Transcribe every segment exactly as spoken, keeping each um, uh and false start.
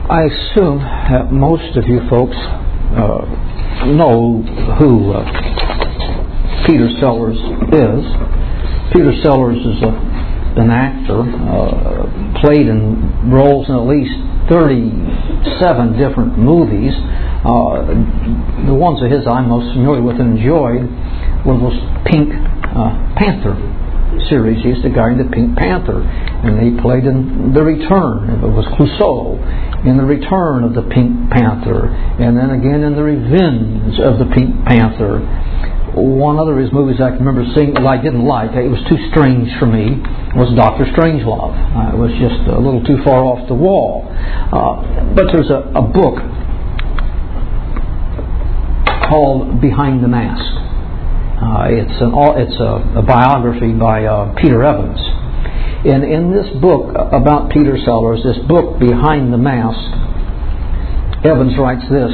I assume that most of you folks uh, know who uh, Peter Sellers is. Peter Sellers is a, an actor, uh, played in roles in at least thirty-seven different movies. Uh, the ones of his I'm most familiar with and enjoyed were those Pink uh, Panther series. He's the guy in the Pink Panther, and he played in The Return. It was Clouseau in The Return of the Pink Panther, and then again in The Revenge of the Pink Panther. One other of his movies I can remember seeing that I didn't like, it was too strange for me, was Doctor Strangelove. Uh, it was just a little too far off the wall. Uh, but there's a, a book called Behind the Mask. Uh, it's an it's a, a biography by uh, Peter Evans. And in this book about Peter Sellers, this book Behind the Mask, Evans writes this: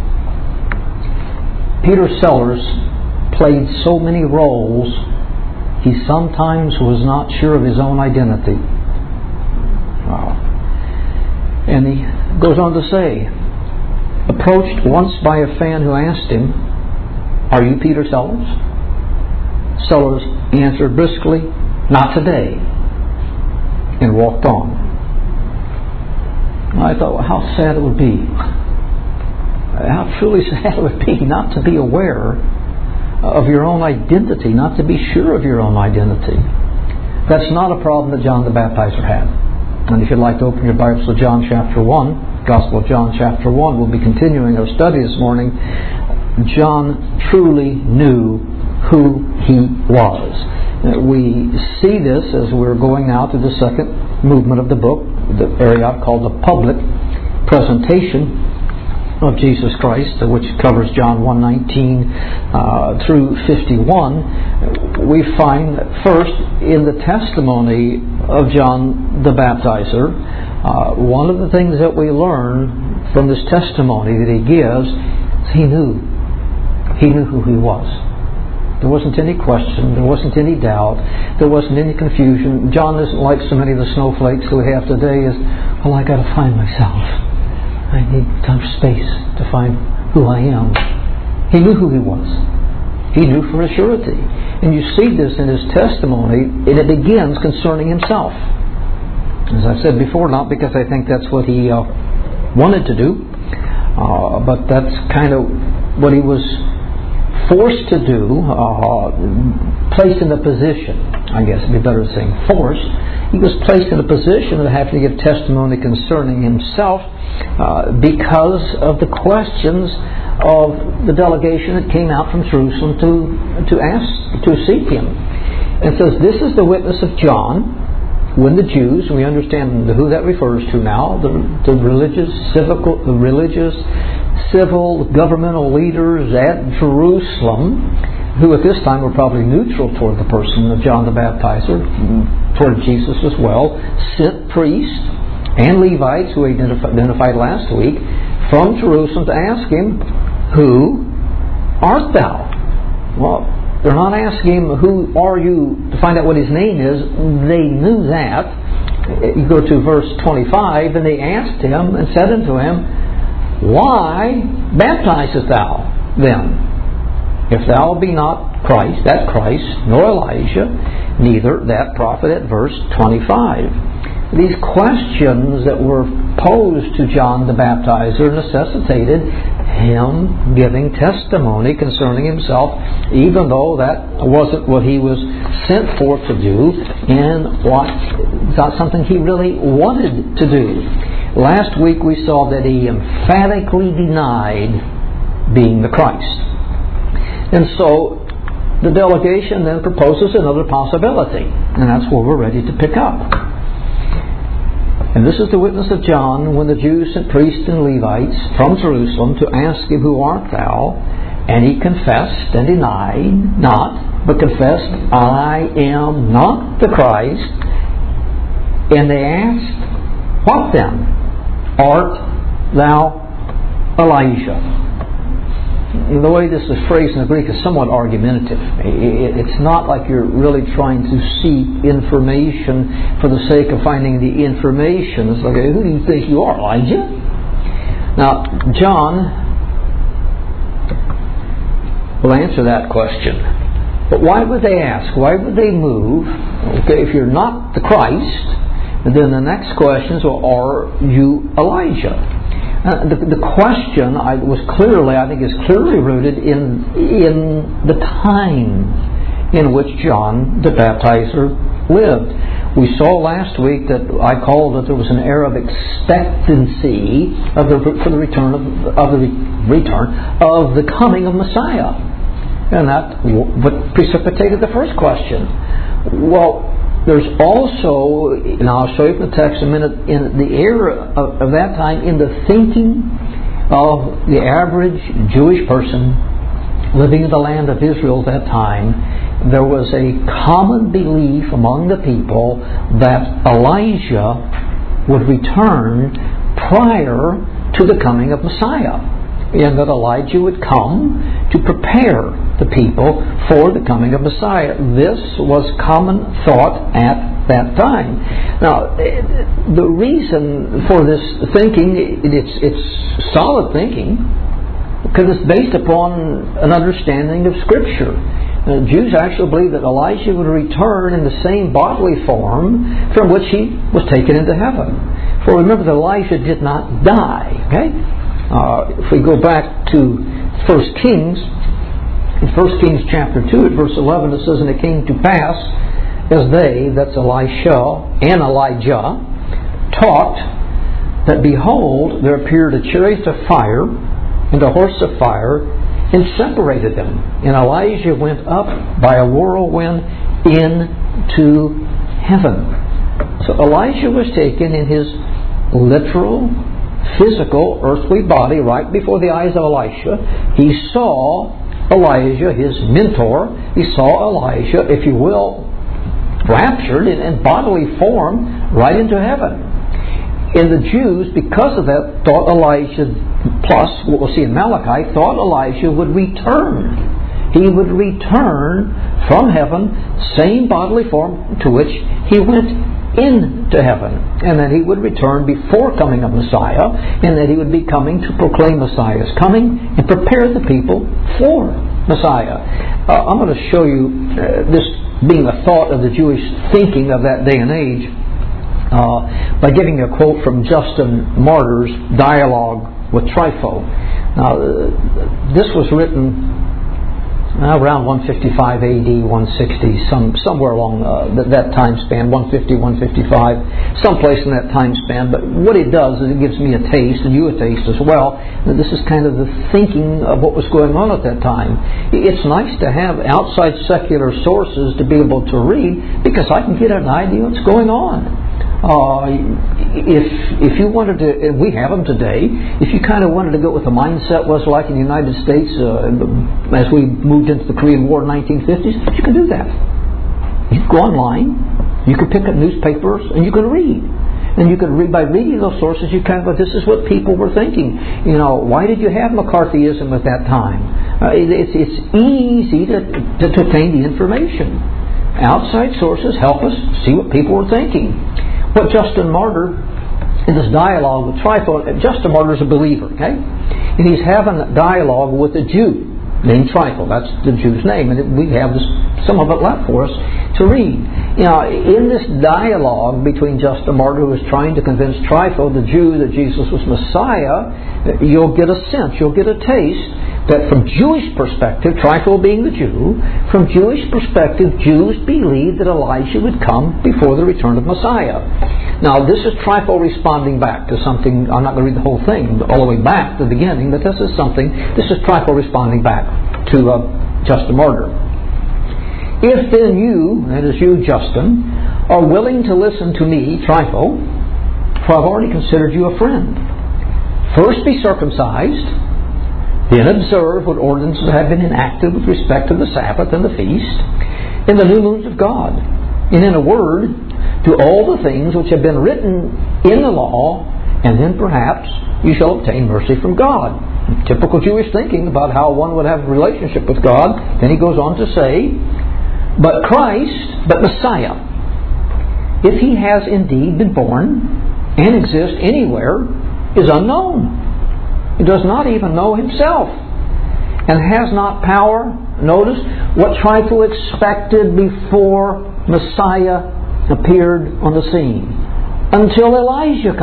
Peter Sellers played so many roles, he sometimes was not sure of his own identity. Wow. And he goes on to say, approached once by a fan who asked him, "Are you Peter Sellers?" Sellers answered briskly, "Not today," and walked on. I thought, well, how sad it would be. How truly sad it would be not to be aware of your own identity, not to be sure of your own identity. That's not a problem that John the Baptizer had. And if you'd like to open your Bibles to John chapter one, Gospel of John chapter one, we'll be continuing our study this morning. John truly knew who he was. We see this as we're going now to the second movement of the book, the area called the public presentation of Jesus Christ, which covers John one nineteen uh, through fifty-one. We find first in the testimony of John the Baptizer, uh, one of the things that we learn from this testimony that he gives is he knew. He knew who he was. There wasn't any question. There wasn't any doubt. There wasn't any confusion. John isn't like so many of the snowflakes that we have today is, well, I got to find myself. I need time, space to find who I am. He knew who he was. He knew for a surety. And you see this in his testimony, and it begins concerning himself. As I said before, not because I think that's what he uh, wanted to do, uh, but that's kind of what he was forced to do, uh, placed in a position, I guess it'd be better saying forced. He was placed in a position of having to give testimony concerning himself uh, because of the questions of the delegation that came out from Jerusalem to to ask, to seek him. And says, this is the witness of John, when the Jews, and we understand who that refers to now, the, the religious, civical, the religious, civil, governmental leaders at Jerusalem, who at this time were probably neutral toward the person of John the Baptizer, toward Jesus as well, sent priests and Levites, who we identified last week, from Jerusalem to ask him, "Who art thou?" Well, they're not asking him, "Who are you?" to find out what his name is. They knew that. You go to verse twenty-five, and they asked him and said unto him, "Why baptizest thou then? If thou be not Christ," that Christ, "nor Elijah, neither that prophet," at verse twenty-five. These questions that were posed to John the Baptizer necessitated him giving testimony concerning himself, even though that wasn't what he was sent forth to do, and what not something he really wanted to do. Last week we saw that he emphatically denied being the Christ. And so the delegation then proposes another possibility, and that's where we're ready to pick up. And this is the witness of John when the Jews sent priests and Levites from Jerusalem to ask him, "Who art thou?" And he confessed and denied not, but confessed, "I am not the Christ." And they asked, "What then? Art thou Elijah?" The way this is phrased in the Greek is somewhat argumentative. It's not like you're really trying to seek information for the sake of finding the information. It's like, "Who do you think you are, Elijah?" Now, John will answer that question. But why would they ask? Why would they move? Okay, if you're not the Christ, and then the next question is, well, are you Elijah? Uh, the, the question I, was clearly, I think, is clearly rooted in in the time in which John the Baptizer lived. We saw last week that I called that there was an era of expectancy of the, for the return of, of the return of the coming of Messiah, and that what precipitated the first question. Well, there's also, and I'll show you from the text in a minute, in the era of, of that time, in the thinking of the average Jewish person living in the land of Israel at that time, there was a common belief among the people that Elijah would return prior to the coming of Messiah, and that Elijah would come to prepare the people for the coming of Messiah. This was common thought at that time. Now, the reason for this thinking, it's, it's solid thinking, because it's based upon an understanding of Scripture. Uh, Jews actually believed that Elijah would return in the same bodily form from which he was taken into heaven. For remember that Elijah did not die. Okay? Uh, if we go back to First Kings, in First Kings chapter two at verse eleven, it says, "And it came to pass, as they," that's Elisha and Elijah, "talked, that behold, there appeared a chariot of fire and a horse of fire, and separated them. And Elijah went up by a whirlwind into heaven." So Elijah was taken in his literal, physical, earthly body right before the eyes of Elisha. He saw Elijah, his mentor. He saw Elijah, if you will, raptured in, in bodily form right into heaven. And the Jews, because of that, thought Elijah, plus what we'll see in Malachi, thought Elijah would return. He would return from heaven, same bodily form to which he went into heaven. And that he would return before coming of Messiah, and that he would be coming to proclaim Messiah's coming and prepare the people for Messiah. Uh, I'm going to show you uh, this being a thought of the Jewish thinking of that day and age. Uh, by giving a quote from Justin Martyr's dialogue with Trypho. Now, uh, this was written uh, around one fifty-five A D, one sixty, some somewhere along uh, that, that time span, one fifty, one fifty-five, someplace in that time span. But what it does is it gives me a taste, and you a taste as well. And this is kind of the thinking of what was going on at that time. It's nice to have outside secular sources to be able to read, because I can get an idea what's going on. Uh, if if you wanted to, and we have them today, if you kind of wanted to go what the mindset was like in the United States uh, as we moved into the Korean War in the nineteen fifties, you can do that. You can go online, you can pick up newspapers, and you can read. And you can read, by reading those sources, you kind of, this is what people were thinking. You know, why did you have McCarthyism at that time? Uh, it, it's, it's easy to, to, to obtain the information. Outside sources help us see what people were thinking. What Justin Martyr, in this dialogue with Trypho, Justin Martyr is a believer, okay? And he's having a dialogue with a Jew named Trypho. That's the Jew's name, and we have this, some of it left for us to read. You know, in this dialogue between Justin Martyr, who is trying to convince Trypho, the Jew, that Jesus was Messiah, you'll get a sense, you'll get a taste that from Jewish perspective, Trypho being the Jew, from Jewish perspective, Jews believed that Elijah would come before the return of Messiah. Now, this is Trypho responding back to something. I'm not going to read the whole thing all the way back to the beginning, but this is something, this is Trypho responding back to uh, Justin Martyr. "If then you," that is you, Justin, "are willing to listen to me, Trypho, for I've already considered you a friend, first be circumcised, then observe what ordinances have been enacted with respect to the Sabbath and the feast, and the new moons of God. And in a word, do all the things which have been written in the law, and then perhaps you shall obtain mercy from God." Typical Jewish thinking about how one would have a relationship with God. Then he goes on to say, "But Christ, but Messiah, if he has indeed been born and exists anywhere, is unknown. He does not even know himself, and has not power. Notice what trifle expected before Messiah appeared on the scene, until Elijah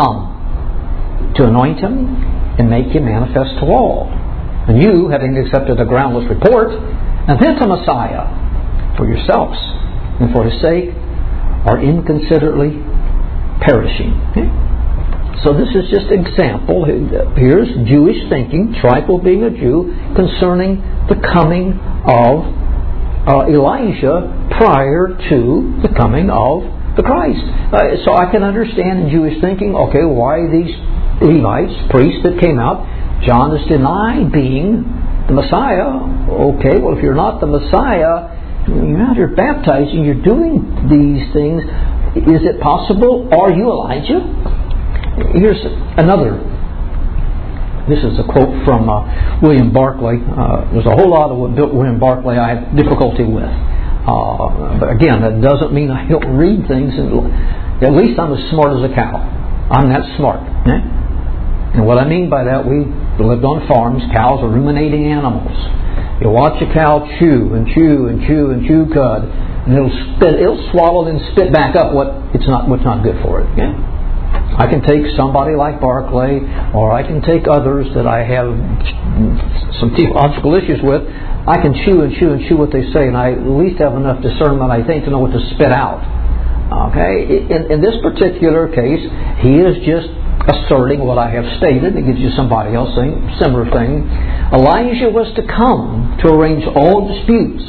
come to anoint him and make him manifest to all. And you, having accepted a groundless report, and then to Messiah for yourselves and for his sake, are inconsiderately perishing. Okay? So this is just an example. Here's Jewish thinking, trifle being a Jew, concerning the coming of uh, Elijah prior to the coming of the Christ. Uh, so I can understand in Jewish thinking, okay, why these Levites, priests that came out, John is denied being the Messiah. Okay, well, if you're not the Messiah, you're out here baptizing, you're doing these things. Is it possible? Are you Elijah? Here's another. This is a quote from uh, William Barclay. Uh, there's a whole lot of what William Barclay I have difficulty with. Uh, but again, that doesn't mean I don't read things. And at least I'm as smart as a cow. I'm that smart. Eh? And what I mean by that, we lived on farms. Cows are ruminating animals. You watch a cow chew and chew and chew and chew cud, and it'll spit, it'll swallow and spit back up what it's not, what's not good for it. Okay? I can take somebody like Barclay, or I can take others that I have some theological issues with. I can chew and chew and chew what they say, and I at least have enough discernment, I think, to know what to spit out. Okay? In, in this particular case, he is just asserting what I have stated. It gives you somebody else saying similar thing. Elijah was to come to arrange all disputes.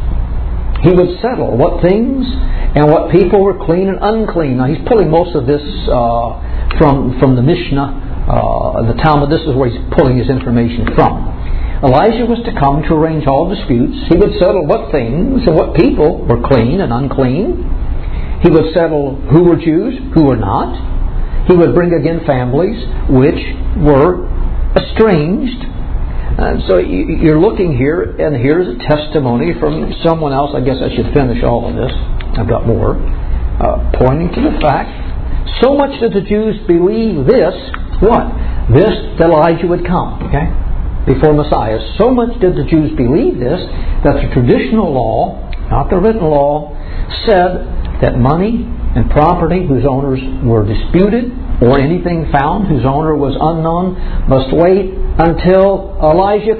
He would settle what things and what people were clean and unclean. Now he's pulling most of this uh, from from the Mishnah, uh, the Talmud. This is where he's pulling his information from. Elijah was to come to arrange all disputes. He would settle what things and what people were clean and unclean. He would settle who were Jews, who were not. He would bring again families which were estranged. And so you're looking here, and here's a testimony from someone else. I guess I should finish all of this. I've got more. Uh, pointing to the fact, so much did the Jews believe this, what? This, that Elijah would come, okay? Before Messiah. So much did the Jews believe this, that the traditional law, not the written law, said that money and property whose owners were disputed, or anything found whose owner was unknown, must wait until Elijah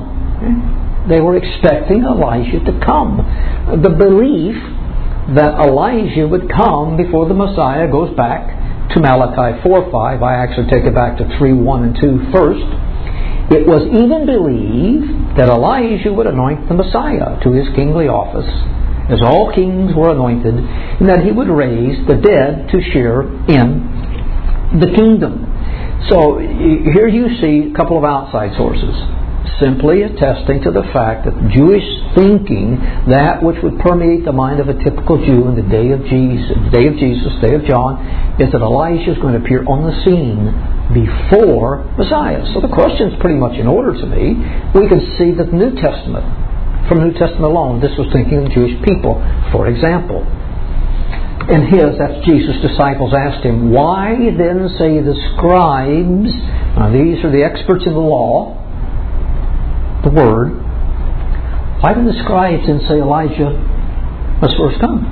come. They were expecting Elijah to come. The belief that Elijah would come before the Messiah goes back to Malachi four five. I actually take it back to three one and two first. It was even believed that Elijah would anoint the Messiah to his kingly office, as all kings were anointed, and that he would raise the dead to share in the kingdom. So here you see a couple of outside sources simply attesting to the fact that Jewish thinking, that which would permeate the mind of a typical Jew in the day of Jesus, the day of Jesus, the day of John, is that Elijah is going to appear on the scene before Messiah. So the question is pretty much in order to me. We can see that the New Testament, from the New Testament alone, this was thinking of the Jewish people. For example, in his, that's Jesus' disciples asked him, why then say the scribes, now these are the experts in the law, the word, why did the scribes then say Elijah must first come?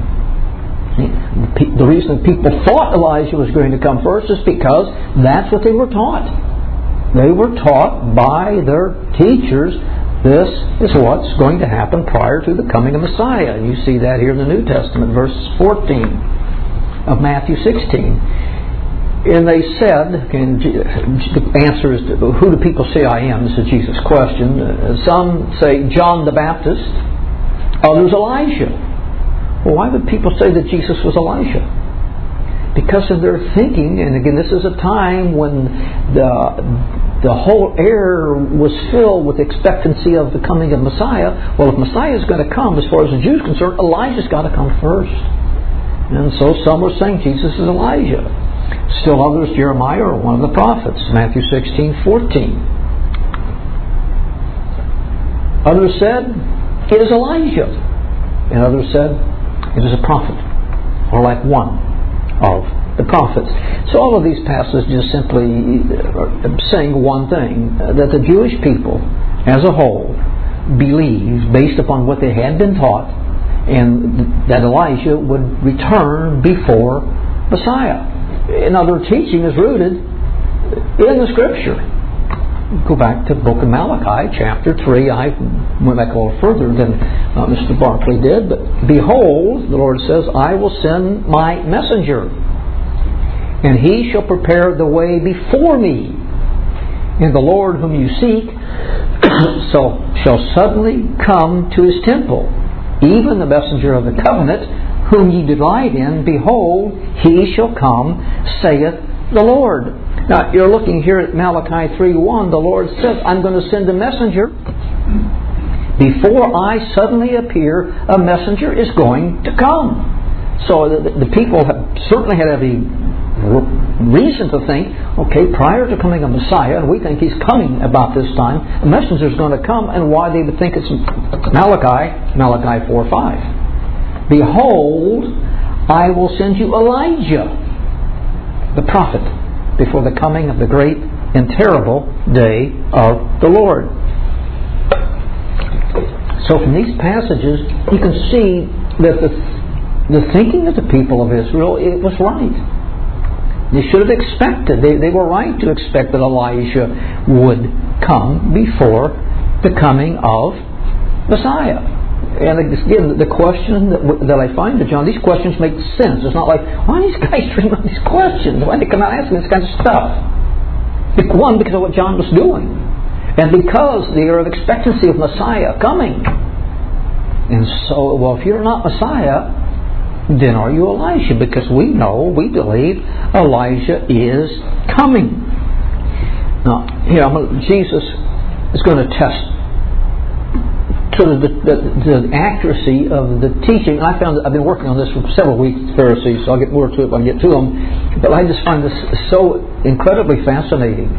The reason people thought Elijah was going to come first is because that's what they were taught. They were taught by their teachers, this is what's going to happen prior to the coming of Messiah. And you see that here in the New Testament, verse fourteen of Matthew sixteen. And they said, and the answer is, who do people say I am? This is Jesus' question. Some say John the Baptist, others Elijah. Well, why would people say that Jesus was Elijah? Because of their thinking, and again, this is a time when the the whole air was filled with expectancy of the coming of Messiah. Well, if Messiah is going to come, as far as the Jews are concerned, Elijah's got to come first. And so some were saying Jesus is Elijah. Still others, Jeremiah or one of the prophets, Matthew sixteen fourteen. Others said, it is Elijah. And others said, it is a prophet, or like one of the prophets. So all of these passages just simply are saying one thing, that the Jewish people as a whole believed, based upon what they had been taught, and that Elijah would return before Messiah. Now their teaching is rooted in the Scripture. Go back to the book of Malachi, chapter three. I went back a little further than uh, Mister Barclay did. But behold, the Lord says, I will send my messenger, and he shall prepare the way before me. And the Lord whom you seek so shall suddenly come to his temple, even the messenger of the covenant, whom ye delight in. Behold, he shall come, saith the Lord. Now, you're looking here at Malachi three one. The Lord says, I'm going to send a messenger. Before I suddenly appear, a messenger is going to come. So the, the people have certainly had every reason to think, okay, prior to coming a Messiah, and we think he's coming about this time, a messenger is going to come, and why they would think it's Malachi, Malachi four five. Behold, I will send you Elijah, the prophet, before the coming of the great and terrible day of the Lord. So from these passages, you can see that the, the thinking of the people of Israel, it was right. They should have expected, they, they were right to expect that Elijah would come before the coming of Messiah. And again, the question that, that I find to John, these questions make sense. It's not like, why are these guys bringing up these questions? Why are they come out asking this kind of stuff? One, because of what John was doing. And because they are of expectancy of Messiah coming. And so, well, if you're not Messiah, then are you Elijah? Because we know, we believe Elijah is coming. Now, here, I'm gonna, Jesus is going to test So the, the, the accuracy of the teaching. I found that I've been working on this for several weeks with Pharisees, so I'll get more to it when I get to them. But I just find this so incredibly fascinating.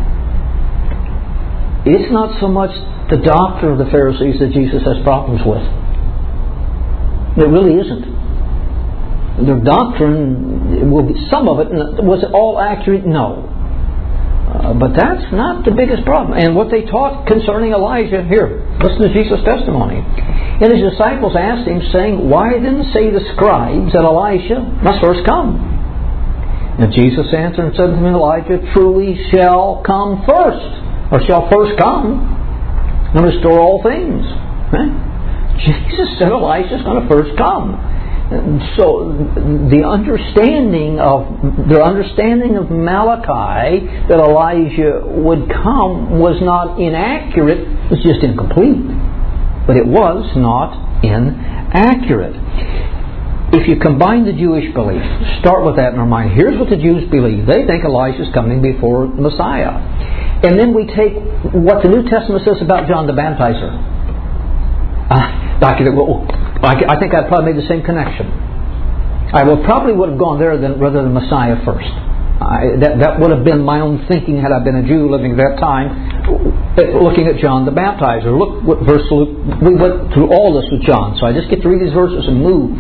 It's not so much the doctrine of the Pharisees that Jesus has problems with. It really isn't. Their doctrine, will be, some of it, was it all accurate? No. Uh, but that's not the biggest problem. And what they taught concerning Elijah, here, listen to Jesus' testimony. And his disciples asked him, saying, why then say the scribes that Elijah must first come? And Jesus answered and said to him, Elijah truly shall come first, or shall first come, and restore all things. Right? Jesus said Elijah is going to first come. So the understanding of the understanding of Malachi that Elijah would come was not inaccurate, it was just incomplete. But it was not inaccurate. If you combine the Jewish belief, start with that in our mind. Here's what the Jews believe. They think Elijah is coming before Messiah. And then we take what the New Testament says about John the Baptizer. Uh, Doctor, well, I think I'd probably made the same connection. I would probably would have gone there than, rather than Messiah first. I, that, that would have been my own thinking had I been a Jew living at that time, looking at John the Baptizer. Look what verse Luke, we went through all this with John, so I just get to read these verses and move.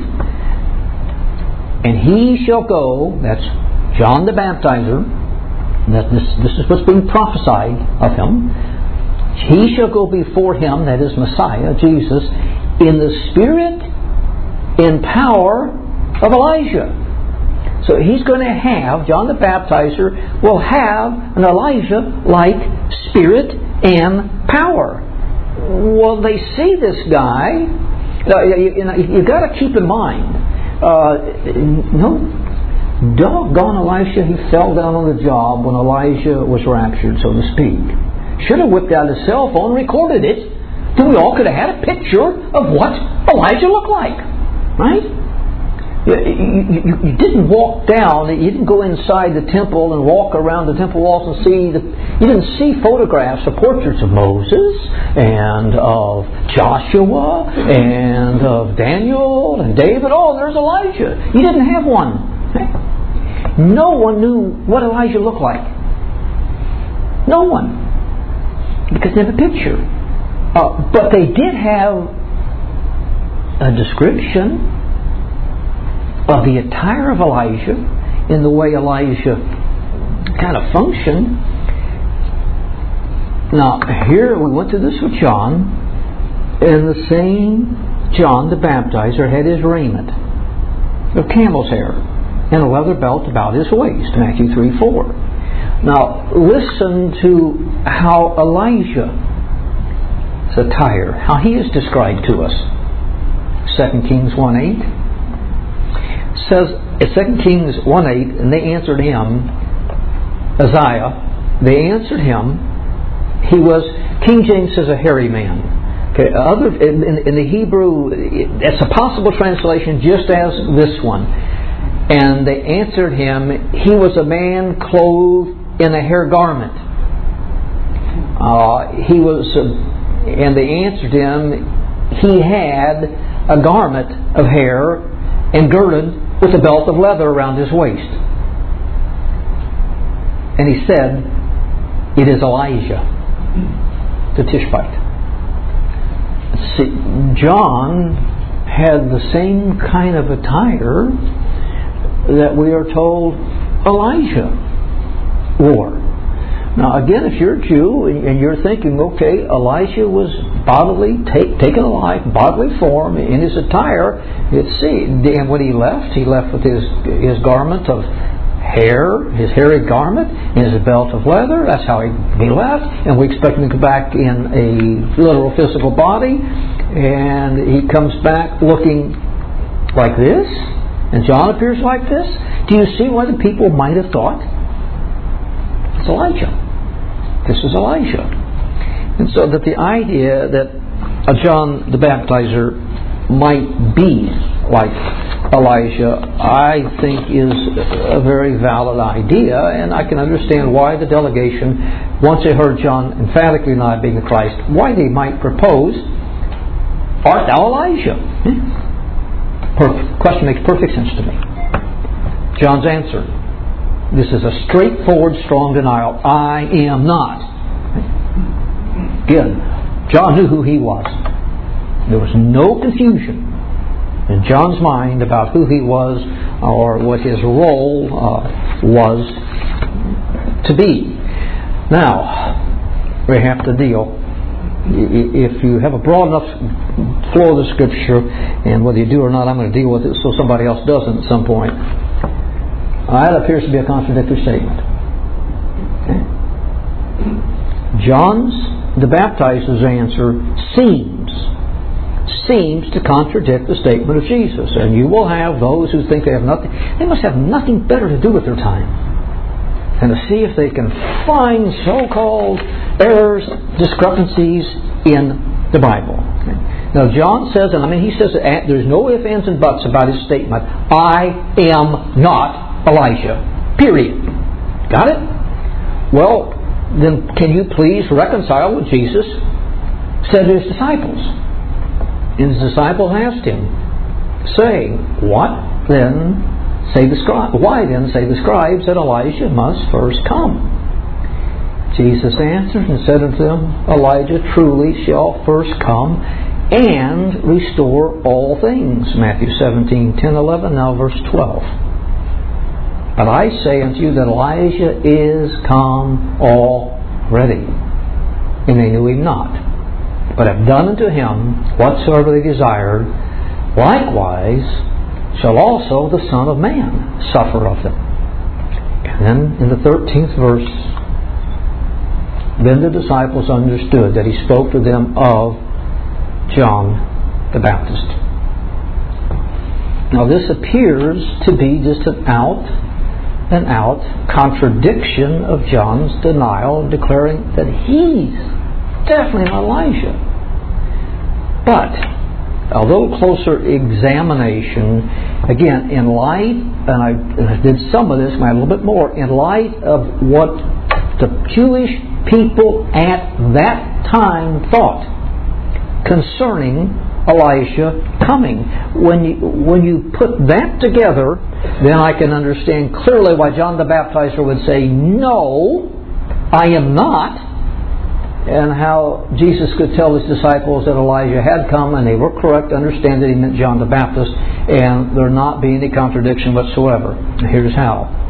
And he shall go, that's John the Baptizer, that this, this is what's being prophesied of him. He shall go before him, that is Messiah, Jesus, in the spirit and power of Elijah. So he's going to have, John the Baptizer will have an Elijah-like spirit and power. Well, they see this guy. Uh, you, you know, you've got to keep in mind, uh, no, doggone Elisha, he fell down on the job when Elijah was raptured, so to speak. Should have whipped out his cell phone and recorded it. Then we all could have had a picture of what Elijah looked like. Right? You, you, you didn't walk down, you didn't go inside the temple and walk around the temple walls and see, the, you didn't see photographs of portraits of Moses and of Joshua and of Daniel and David. Oh, there's Elijah. You didn't have one. No one knew what Elijah looked like. No one. Because they have a picture. Uh, but they did have a description of the attire of Elijah in the way Elijah kind of functioned. Now, here we went to this with John, and the same John the Baptizer had his raiment of camel's hair and a leather belt about his waist, Matthew three four. Now, listen to how Elijah's attire, how he is described to us. Second Kings one eight says, at Second Kings one eight, and they answered him, Isaiah, they answered him, he was, King James says, a hairy man. Okay, other in, in the Hebrew, it's a possible translation just as this one. And they answered him, he was a man clothed in a hair garment. Uh, he was, uh, and they answered him, he had a garment of hair and girded with a belt of leather around his waist. And he said, it is Elijah, the Tishbite. See, John had the same kind of attire that we are told Elijah wore. Now, again, if you're a Jew and you're thinking, okay, Elijah was bodily take, taken alive, bodily form in his attire, it's see, and when he left, he left with his his garment of hair, his hairy garment, and his belt of leather. That's how he, he left. And we expect him to come back in a literal physical body. And he comes back looking like this. And John appears like this. Do you see why the people might have thought it's Elijah? This is Elijah. And so that the idea that a John the Baptizer might be like Elijah, I think is a very valid idea, and I can understand why the delegation, once they heard John emphatically not being the Christ, why they might propose, art thou Elijah? Hmm? Per- question makes perfect sense to me. John's answer, this is a straightforward, strong denial. I am not. Again, John knew who he was. There was no confusion in John's mind about who he was or what his role uh, was to be. Now, we have to deal. If you have a broad enough flow of the Scripture, and whether you do or not, I'm going to deal with it so somebody else doesn't at some point. That appears to be a contradictory statement. Okay. John's the Baptizer's answer seems seems to contradict the statement of Jesus. And you will have those who think they have nothing, they must have nothing better to do with their time than to see if they can find so-called errors, discrepancies in the Bible. Okay. Now John says, and I mean he says that there's no ifs, ands, and buts about his statement, I am not Elijah. Period. Got it? Well, then can you please reconcile what Jesus said to his disciples? And his disciples asked him, saying, What then say the scribes? Why then say the scribes that Elijah must first come? Jesus answered and said unto them, Elijah truly shall first come and restore all things. Matthew seventeen, ten, eleven, now verse twelve. But I say unto you that Elijah is come already, and they knew him not, but have done unto him whatsoever they desired. Likewise shall also the Son of Man suffer of them. And then in the thirteenth verse, then the disciples understood that he spoke to them of John the Baptist. Now this appears to be just an out and out contradiction of John's denial, declaring that he's definitely not Elijah. But a little closer examination, again, in light, and I, and I did some of this, and I a little bit more, in light of what the Jewish people at that time thought concerning Elijah coming. When you, when you put that together, then I can understand clearly why John the Baptizer would say, No, I am not. And how Jesus could tell his disciples that Elijah had come, and they were correct to understand that he meant John the Baptist, and there not be any contradiction whatsoever. Here's how.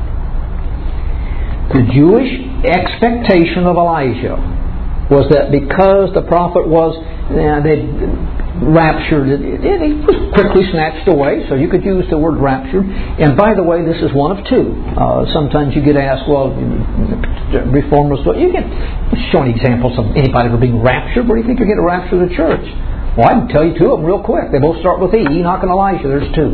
The Jewish expectation of Elijah was that because the prophet was, uh, they'd raptured, it, it, it was quickly snatched away, so you could use the word raptured. And by the way, this is one of two. Uh, sometimes you get asked, well, reformers, you get showing examples of anybody ever being raptured. Where do you think you're getting raptured of the church? Well, I can tell you two of them real quick. They both start with E, Enoch and Elijah. There's two.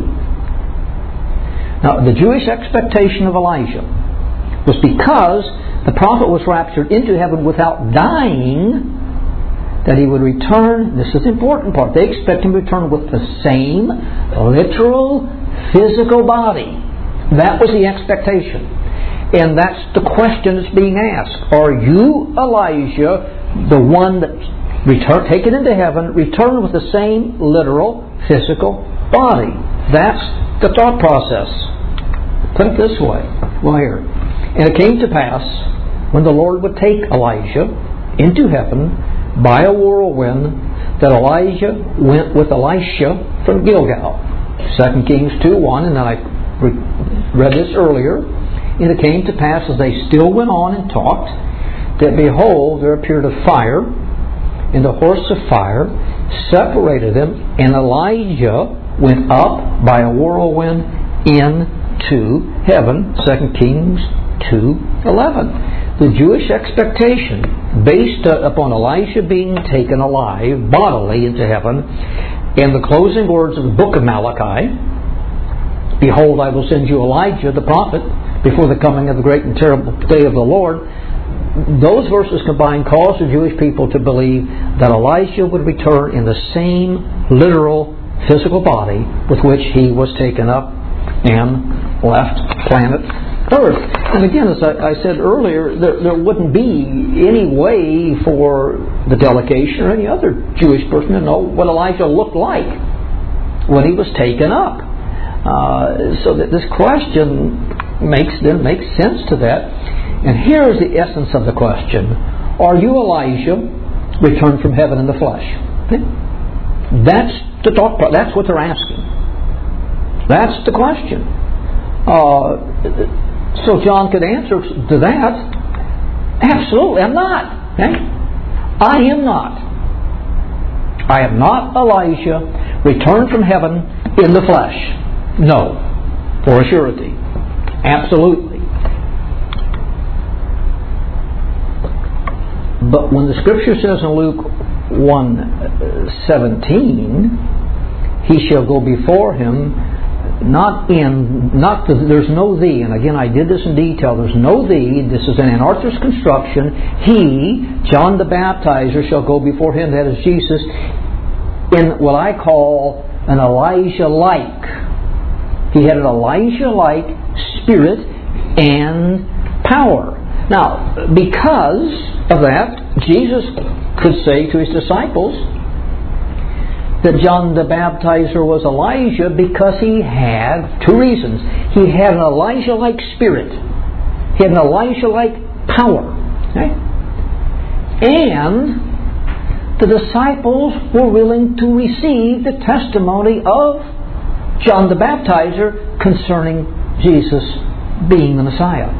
Now, the Jewish expectation of Elijah was because the prophet was raptured into heaven without dying, that he would return. This is the important part. They expect him to return with the same literal physical body. That was the expectation. And that's the question that's being asked. Are you, Elijah, the one that's return, taken into heaven, return with the same literal physical body? That's the thought process. Put it this way. Well, here. And it came to pass, when the Lord would take Elijah into heaven by a whirlwind, that Elijah went with Elisha from Gilgal. Second Kings two one, and I read this earlier. And it came to pass, as they still went on and talked, that behold, there appeared a fire, and the horse of fire separated them, and Elijah went up by a whirlwind into heaven. Second Kings two eleven. The Jewish expectation, based upon Elijah being taken alive, bodily, into heaven, and the closing words of the book of Malachi, behold, I will send you Elijah, the prophet, before the coming of the great and terrible day of the Lord. Those verses combined caused the Jewish people to believe that Elijah would return in the same literal physical body with which he was taken up and left planet Earth. And again, as I, I said earlier, there, there wouldn't be any way for the delegation or any other Jewish person to know what Elijah looked like when he was taken up. Uh, so that this question makes then makes sense to that. And here is the essence of the question: are you Elijah, returned from heaven in the flesh? Okay? That's the thought. That's what they're asking. That's the question. Uh, So John could answer to that, absolutely, I'm not. Okay? I am not. I am not Elijah, returned from heaven in the flesh. No, for a surety. Absolutely. But when the Scripture says in Luke one seventeen, he shall go before him, Not in, not the, there's no thee, and again I did this in detail, there's no thee, this is an anarthrous construction. He, John the Baptizer, shall go before him, that is Jesus, in what I call an Elijah-like. He had an Elijah-like spirit and power. Now, because of that, Jesus could say to his disciples that John the Baptizer was Elijah because he had two reasons. He had an Elijah-like spirit. He had an Elijah-like power. Okay? And the disciples were willing to receive the testimony of John the Baptizer concerning Jesus being the Messiah.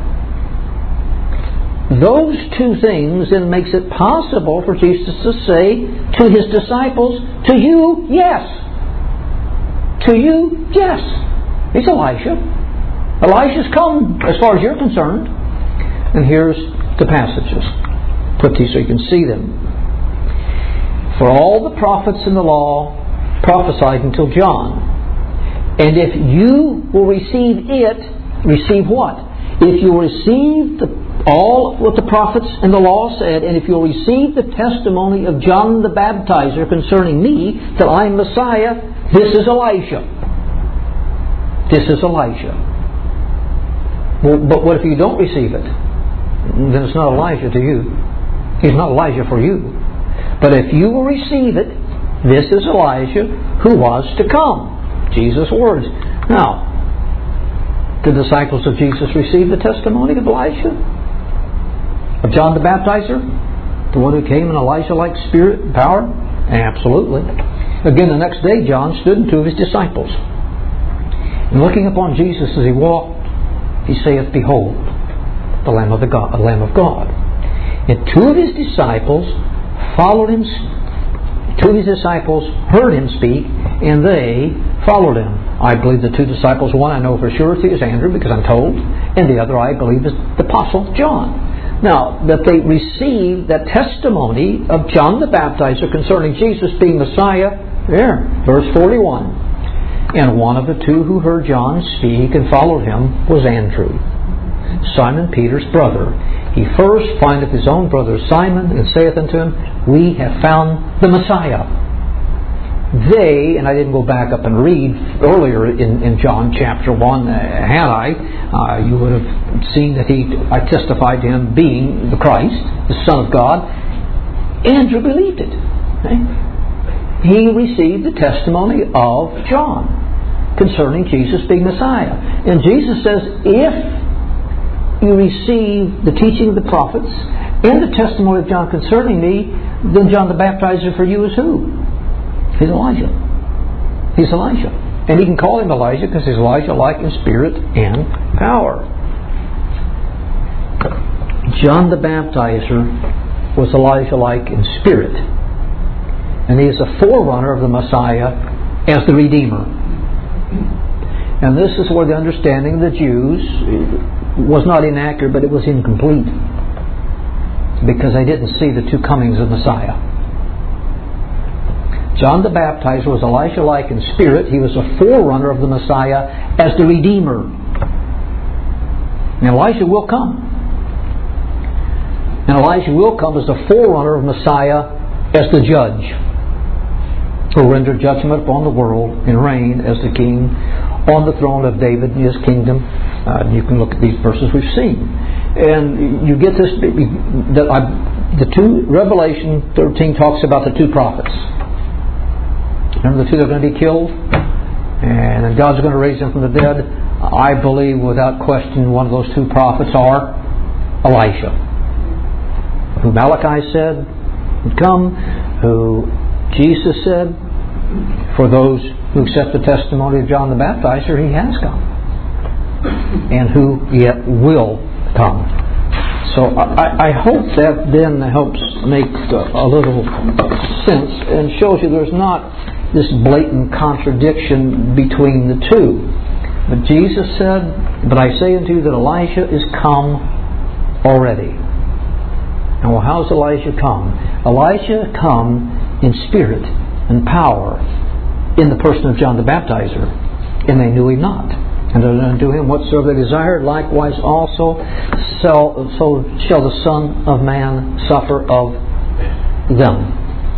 Those two things then makes it possible for Jesus to say to his disciples, to you, yes. To you, yes. He's Elijah. Elijah's come as far as you're concerned. And here's the passages. Put these so you can see them. For all the prophets in the law prophesied until John. And if you will receive it, receive what? If you receive the all what the prophets and the law said, and if you'll receive the testimony of John the Baptizer concerning me, that I am Messiah, this is Elijah. This is Elijah. Well, but what if you don't receive it? Then it's not Elijah to you. He's not Elijah for you. But if you will receive it, this is Elijah who was to come. Jesus' words. Now, the disciples of Jesus received the testimony of Elijah? Of John the Baptizer? The one who came in Elijah-like spirit and power? Absolutely. Again, the next day John stood and two of his disciples. And looking upon Jesus as he walked, he saith, Behold, the Lamb of, the God, the Lamb of God. And two of his disciples followed him. Two of his disciples heard him speak, and they followed him. I believe the two disciples, one I know for sure is Andrew, because I'm told, and the other I believe is the Apostle John. Now, that they received that testimony of John the Baptizer concerning Jesus being Messiah, there, verse forty-one. And one of the two who heard John speak and followed him was Andrew, Simon Peter's brother. He first findeth his own brother Simon, and saith unto him, We have found the Messiah. They, and I didn't go back up and read earlier in, in John chapter one, uh, had I, uh, you would have seen that he, I testified to him being the Christ, the Son of God. Andrew believed it. Okay? He received the testimony of John concerning Jesus being Messiah. And Jesus says, if you receive the teaching of the prophets and the testimony of John concerning me, then John the Baptizer for you is who? He's Elijah. He's Elijah. And you can call him Elijah because he's Elijah-like in spirit and power. John the Baptizer was Elijah-like in spirit. And he is a forerunner of the Messiah as the Redeemer. And this is where the understanding of the Jews was not inaccurate, but it was incomplete, because they didn't see the two comings of Messiah. John the Baptizer was Elijah-like in spirit. He was a forerunner of the Messiah as the Redeemer. And Elijah will come. And Elijah will come as the forerunner of Messiah as the judge, who will render judgment upon the world and reign as the king on the throne of David and his kingdom. Uh, you can look at these verses we've seen. And you get this, the, uh, the two, Revelation thirteen talks about the two prophets. Remember the two that are going to be killed? And then God's going to raise them from the dead. I believe without question one of those two prophets are Elisha, who Malachi said would come, who Jesus said, for those who accept the testimony of John the Baptizer, he has come, and who yet will come. So I, I hope that then helps make a little sense and shows you there's not this blatant contradiction between the two. But Jesus said, But I say unto you that Elijah is come already. And well, how's Elijah come? Elijah come in spirit and power in the person of John the Baptizer, and they knew him not. And unto him whatsoever they desired, likewise also so, so shall the Son of Man suffer of them.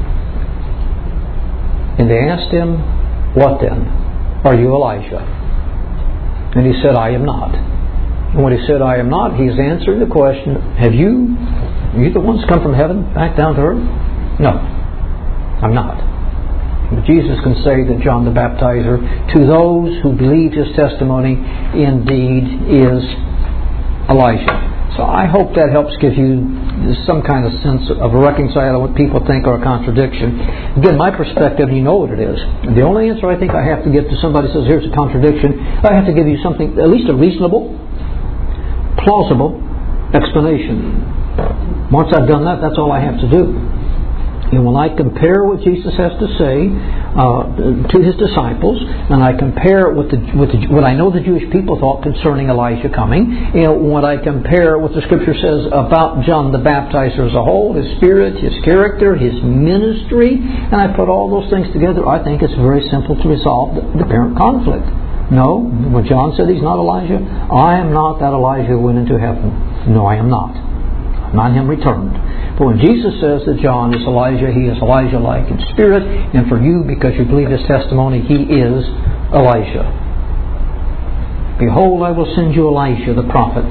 And they asked him, What then? Are you Elijah? And he said, I am not. And when he said, I am not, he's answering the question, Have you, are you the ones come from heaven back down to earth? No, I'm not. But Jesus can say that John the Baptizer, to those who believe his testimony, indeed is Elijah. So I hope that helps give you some kind of sense of reconciling what people think are a contradiction. Again, my perspective, you know what it is. The only answer I think I have to give to somebody who says here's a contradiction, I have to give you something, at least a reasonable, plausible explanation. Once I've done that, that's all I have to do. And when I compare what Jesus has to say uh, to his disciples, and I compare what, the, what, the, what I know the Jewish people thought concerning Elijah coming, and when I compare what the Scripture says about John the Baptizer as a whole, his spirit, his character, his ministry, and I put all those things together, I think it's very simple to resolve the, the apparent conflict. No, when John said he's not Elijah, I am not that Elijah who went into heaven. No, I am not. I'm not him returned. But when Jesus says that John is Elijah, he is Elijah-like in spirit, and for you, because you believe his testimony, he is Elijah. Behold, I will send you Elijah the prophet.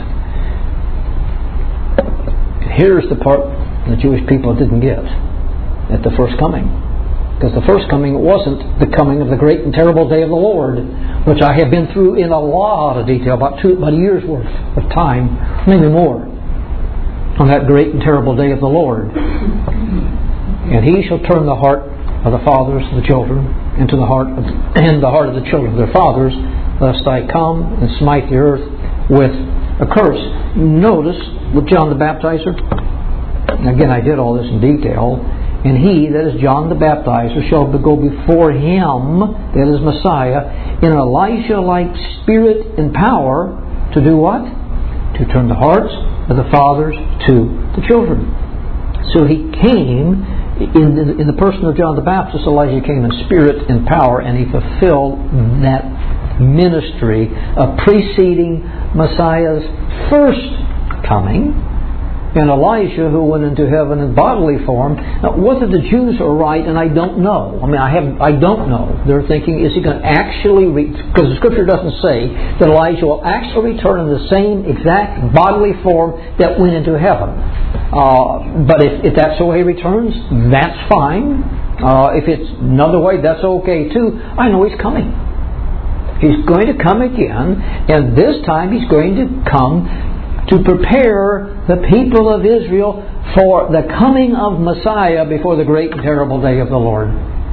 Here's the part the Jewish people didn't get at the first coming. Because the first coming wasn't the coming of the great and terrible day of the Lord, which I have been through in a lot of detail, about two, about a year's worth of time, maybe more, on that great and terrible day of the Lord. And he shall turn the heart of the fathers to the children, into the heart of, and the heart of the children of their fathers, lest I come and smite the earth with curse. Notice with John the Baptizer, again I did all this in detail, and he, that is John the Baptizer, shall go before him, that is Messiah, in Elijah-like spirit and power, to do what? To turn the hearts of the fathers to the children. So he came, in the, in the person of John the Baptist, Elijah came in spirit and power, and he fulfilled that ministry of preceding Messiah's first coming. And Elijah, who went into heaven in bodily form. Now, whether the Jews are right, and I don't know. I mean, I have, I don't know. They're thinking, is he going to actually reach? Because the Scripture doesn't say that Elijah will actually return in the same exact bodily form that went into heaven. Uh, but if, if that's the way he returns, that's fine. Uh, if it's another way, that's okay too. I know he's coming. He's going to come again, and this time he's going to come to prepare the people of Israel for the coming of Messiah before the great and terrible day of the Lord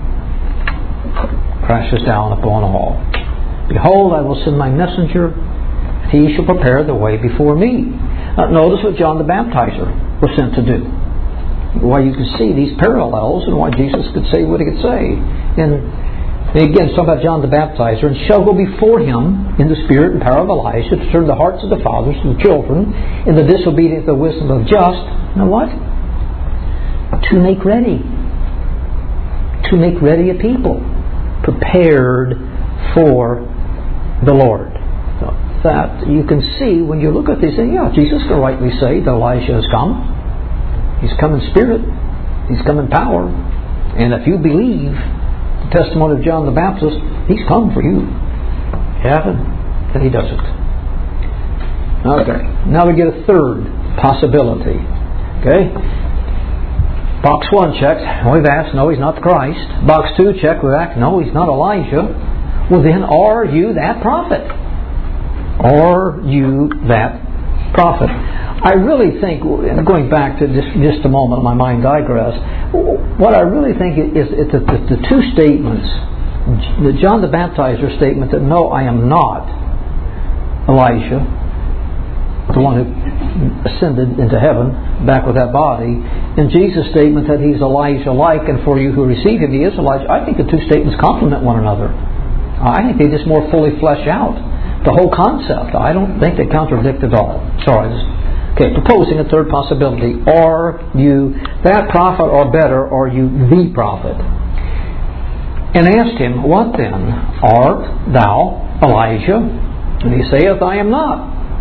crashes down upon all. Behold, I will send my messenger, and he shall prepare the way before me. Now, notice what John the Baptizer was sent to do. Why you can see these parallels and why Jesus could say what he could say. And again, it's talking about John the Baptizer, and shall go before him in the spirit and power of Elijah to turn the hearts of the fathers to the children, in the disobedience of the wisdom of just. Now what? To make ready. To make ready a people prepared for the Lord. So that you can see when you look at these things. Yeah, Jesus can rightly say that Elijah has come. He's come in spirit. He's come in power. And if you believe the testimony of John the Baptist, he's come for you. Yeah, and he doesn't. Okay, now we get a third possibility. Okay, box one checked. We've asked, no, he's not the Christ. Box two checked. We've asked, no, he's not Elijah. Well, then, are you that prophet? Are you that prophet? I really think, going back to just, just a moment, my mind digress, what I really think is, is the, the, the two statements, the John the Baptizer statement that no, I am not Elijah, the one who ascended into heaven back with that body, and Jesus' statement that he's Elijah-like, and for you who receive him, he is Elijah. I think the two statements complement one another. I think they just more fully flesh out the whole concept. I don't think they contradict at all. Sorry. Okay, proposing a third possibility. Are you that prophet, or better, are you the prophet? And asked him, what then? Art thou Elijah? And he saith, I am not.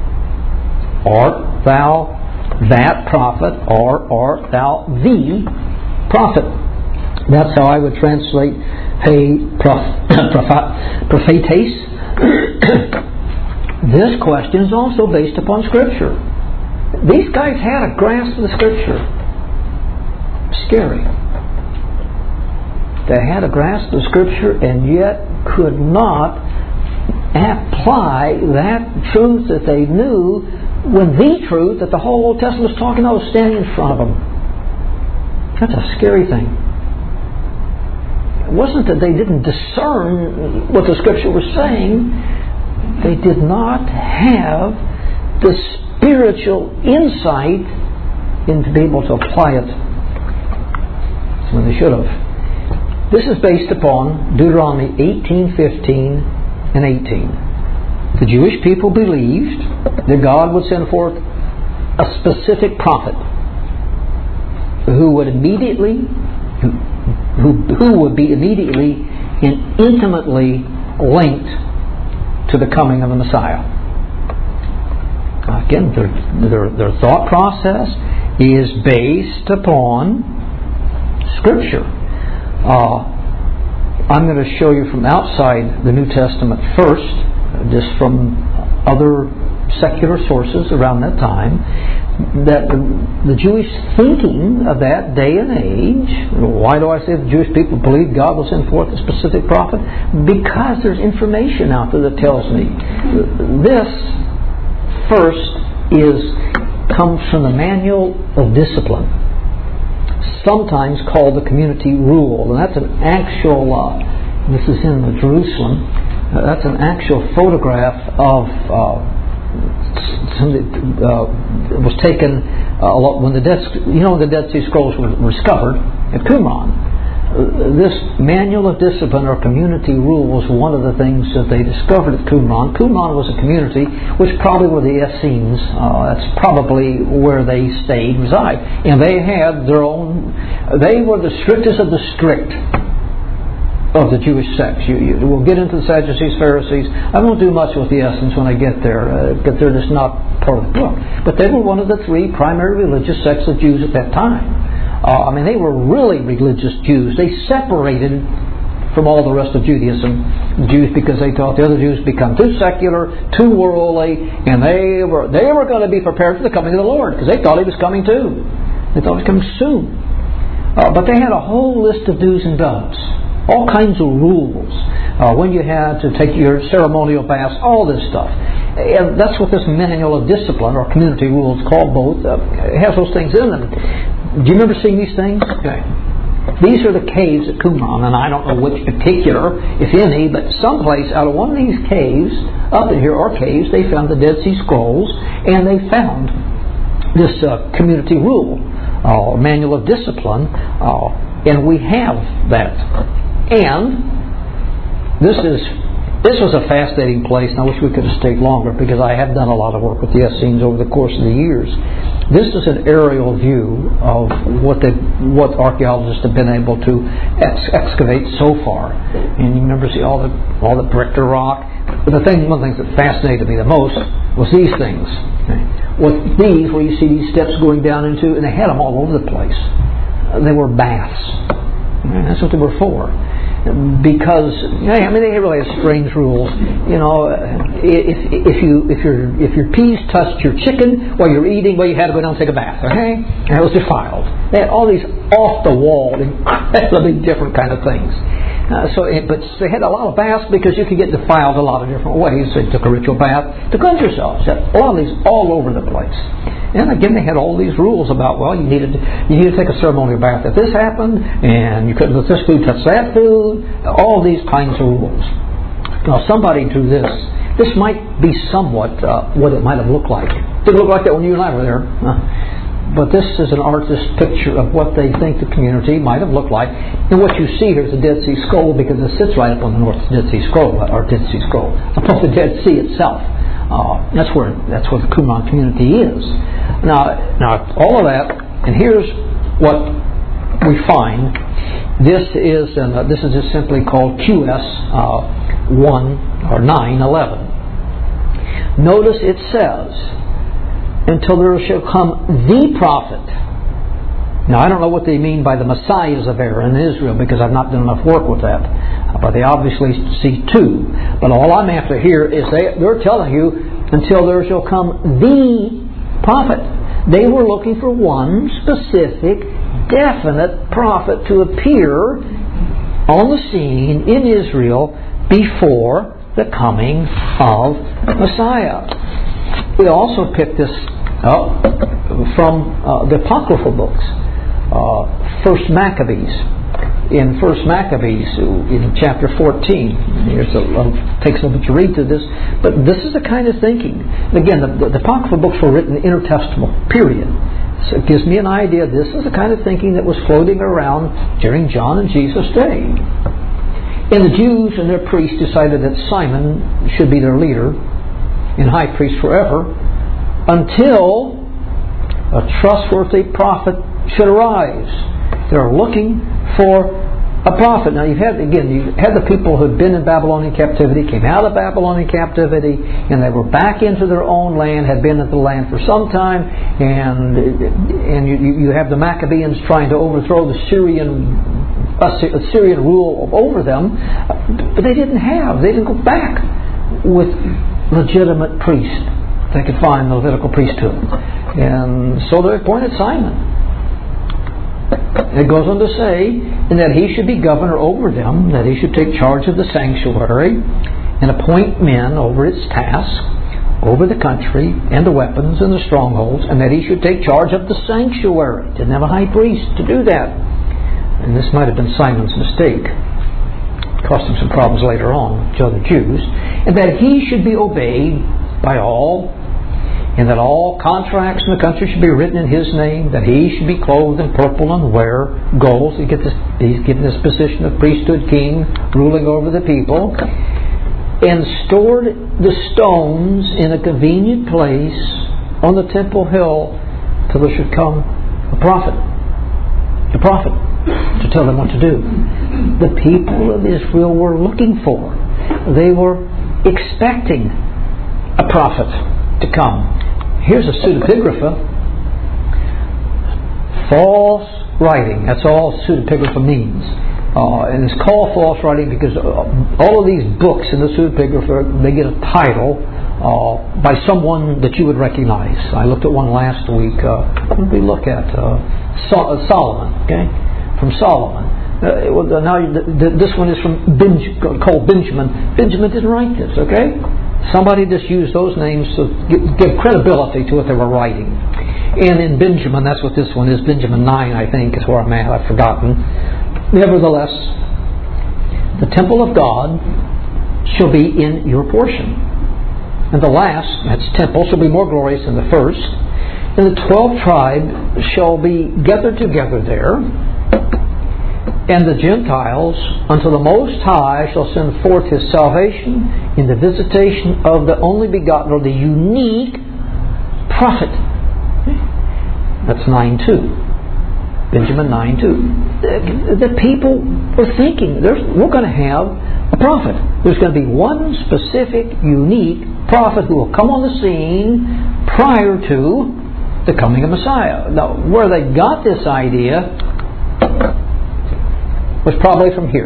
Art thou that prophet, or art thou the prophet? That's how I would translate hey, prophetes. This question is also based upon Scripture. These guys had a grasp of the Scripture. Scary. They had a grasp of the Scripture and yet could not apply that truth that they knew when the truth that the whole Old Testament was talking about was standing in front of them. That's a scary thing. It wasn't that they didn't discern what the Scripture was saying. They did not have the spiritual insight and to be able to apply it when they should have. This is based upon Deuteronomy eighteen, fifteen, and eighteen. The Jewish people believed that God would send forth a specific prophet who would immediately who, who would be immediately and intimately linked to the coming of the Messiah. Again, their, their, their thought process is based upon Scripture. Uh, I'm going to show you from outside the New Testament first, just from other secular sources around that time, that the, the Jewish thinking of that day and age. Why do I say the Jewish people believe God will send forth a specific prophet? Because there's information out there that tells me this. First is comes from the Manual of Discipline, sometimes called the Community Rule, and that's an actual. Uh, this is in Jerusalem. Uh, that's an actual photograph of uh, uh, was taken uh, when the Dead, you know, the Dead Sea Scrolls were discovered at Qumran. Uh, this manual of discipline or community rule was one of the things that they discovered at Qumran. Qumran was a community which probably were the Essenes. Uh, that's probably where they stayed, reside, and they had their own. They were the strictest of the strict of the Jewish sects. You, you, we'll get into the Sadducees, Pharisees. I won't do much with the Essenes when I get there, uh, but they're just not part of the book. But they were one of the three primary religious sects of Jews at that time. Uh, I mean, they were really religious Jews. They separated from all the rest of Judaism, Jews, because they thought the other Jews become too secular, too worldly, and they were they were going to be prepared for the coming of the Lord, because they thought He was coming too. They thought He was coming soon. Uh, but they had a whole list of do's and don'ts. All kinds of rules. Uh, when you had to take your ceremonial baths, all this stuff. And that's what this manual of discipline or community rules called both. Uh, it has those things in them. Do you remember seeing these things? Okay. These are the caves at Qumran, and I don't know which particular, if any, but someplace out of one of these caves, up in here are caves, they found the Dead Sea Scrolls, and they found this uh, community rule, uh, manual of discipline, uh, and we have that. And this is this was a fascinating place, and I wish we could have stayed longer, because I have done a lot of work with the Essenes over the course of the years. This is an aerial view of what they what archaeologists have been able to ex- excavate so far. And you remember, see all the all the brick to rock. But the thing, one of the things that fascinated me the most was these things. Okay. With these, where you see these steps going down into, and they had them all over the place. They were baths. That's what they were for. Because I mean, they really have strange rules. You know, if if you if your if your peas touched your chicken while you're eating, well, you had to go down and take a bath. Okay, and it was defiled. They had all these off the wall, incredibly different kind of things. Uh, so, it, but they had a lot of baths because you could get defiled a lot of different ways. They took a ritual bath to cleanse yourselves. A lot of these all over the place. And again, they had all these rules about, well, you needed you needed to take a ceremonial bath if this happened, and you couldn't let this food touch that food. All these kinds of rules. Now, somebody drew this. This might be somewhat uh, what it might have looked like. It didn't look like that when you and I were there. Uh, but this is an artist's picture of what they think the community might have looked like. And what you see here is the Dead Sea Scroll, because it sits right up on the North Dead Sea Scroll, or Dead Sea Scroll, above the Dead Sea itself. Uh, that's where that's where the Qumran community is. Now, now all of that, and here's what we find. This is and uh, this is just simply called Q S uh, one or nine eleven. Notice it says, "Until there shall come the prophet." Now, I don't know what they mean by the messiahs of error in Israel, because I've not done enough work with that. But they obviously see two. But all I'm after here is they, they're telling you, until there shall come the prophet. They were looking for one specific, definite prophet to appear on the scene in Israel before the coming of Messiah. We also picked this up from uh, the Apocryphal books. Uh, First Maccabees. In First Maccabees, in chapter fourteen, here's a, it takes a little bit to read through this, but this is the kind of thinking. And again, the, the, the Apocryphal books were written intertestamental, period. So it gives me an idea. This is the kind of thinking that was floating around during John and Jesus' day. And the Jews and their priests decided that Simon should be their leader and high priest forever, until a trustworthy prophet should arise. They're looking for a prophet. Now, you've had, again, you had the people who had been in Babylonian captivity, came out of Babylonian captivity, and they were back into their own land, had been in the land for some time, and and you, you have the Maccabees trying to overthrow the Syrian Assyrian rule over them, but they didn't have, they didn't go back with legitimate priests they could find, the Levitical priesthood. And so they appointed Simon. It goes on to say that he should be governor over them, that he should take charge of the sanctuary and appoint men over its tasks, over the country and the weapons and the strongholds, and that he should take charge of the sanctuary. Didn't have a high priest to do that. And this might have been Simon's mistake. Cost him some problems later on to other Jews. And that he should be obeyed by all and that all contracts in the country should be written in his name, that he should be clothed in purple and wear gold. He gets this, he's given this position of priesthood king, ruling over the people, and stored the stones in a convenient place on the temple hill till there should come a prophet. A prophet to tell them what to do. The people of Israel were looking for, they were expecting a prophet to come. Here's a pseudepigrapha. False writing. That's all pseudepigrapha means. Uh, and it's called false writing because all of these books in the pseudepigrapha, they get a title uh, by someone that you would recognize. I looked at one last week. Uh, what did we look at? Uh, Sol- uh, Solomon. Okay, from Solomon. Uh, well, now the, the, this one is from Benj- called Benjamin. Benjamin didn't write this. Okay. Somebody just used those names to give credibility to what they were writing. And in Benjamin, that's what this one is. Benjamin nine, I think, is where I'm at. I've forgotten. Nevertheless, the temple of God shall be in your portion. And the last, that's temple, shall be more glorious than the first. And the twelve tribes shall be gathered together there. And the Gentiles unto the Most High shall send forth His salvation in the visitation of the only begotten, or the unique prophet. That's nine two. Benjamin nine two. The, the people were thinking, there's, we're going to have a prophet. There's going to be one specific, unique prophet who will come on the scene prior to the coming of Messiah. Now, where they got this idea was probably from here.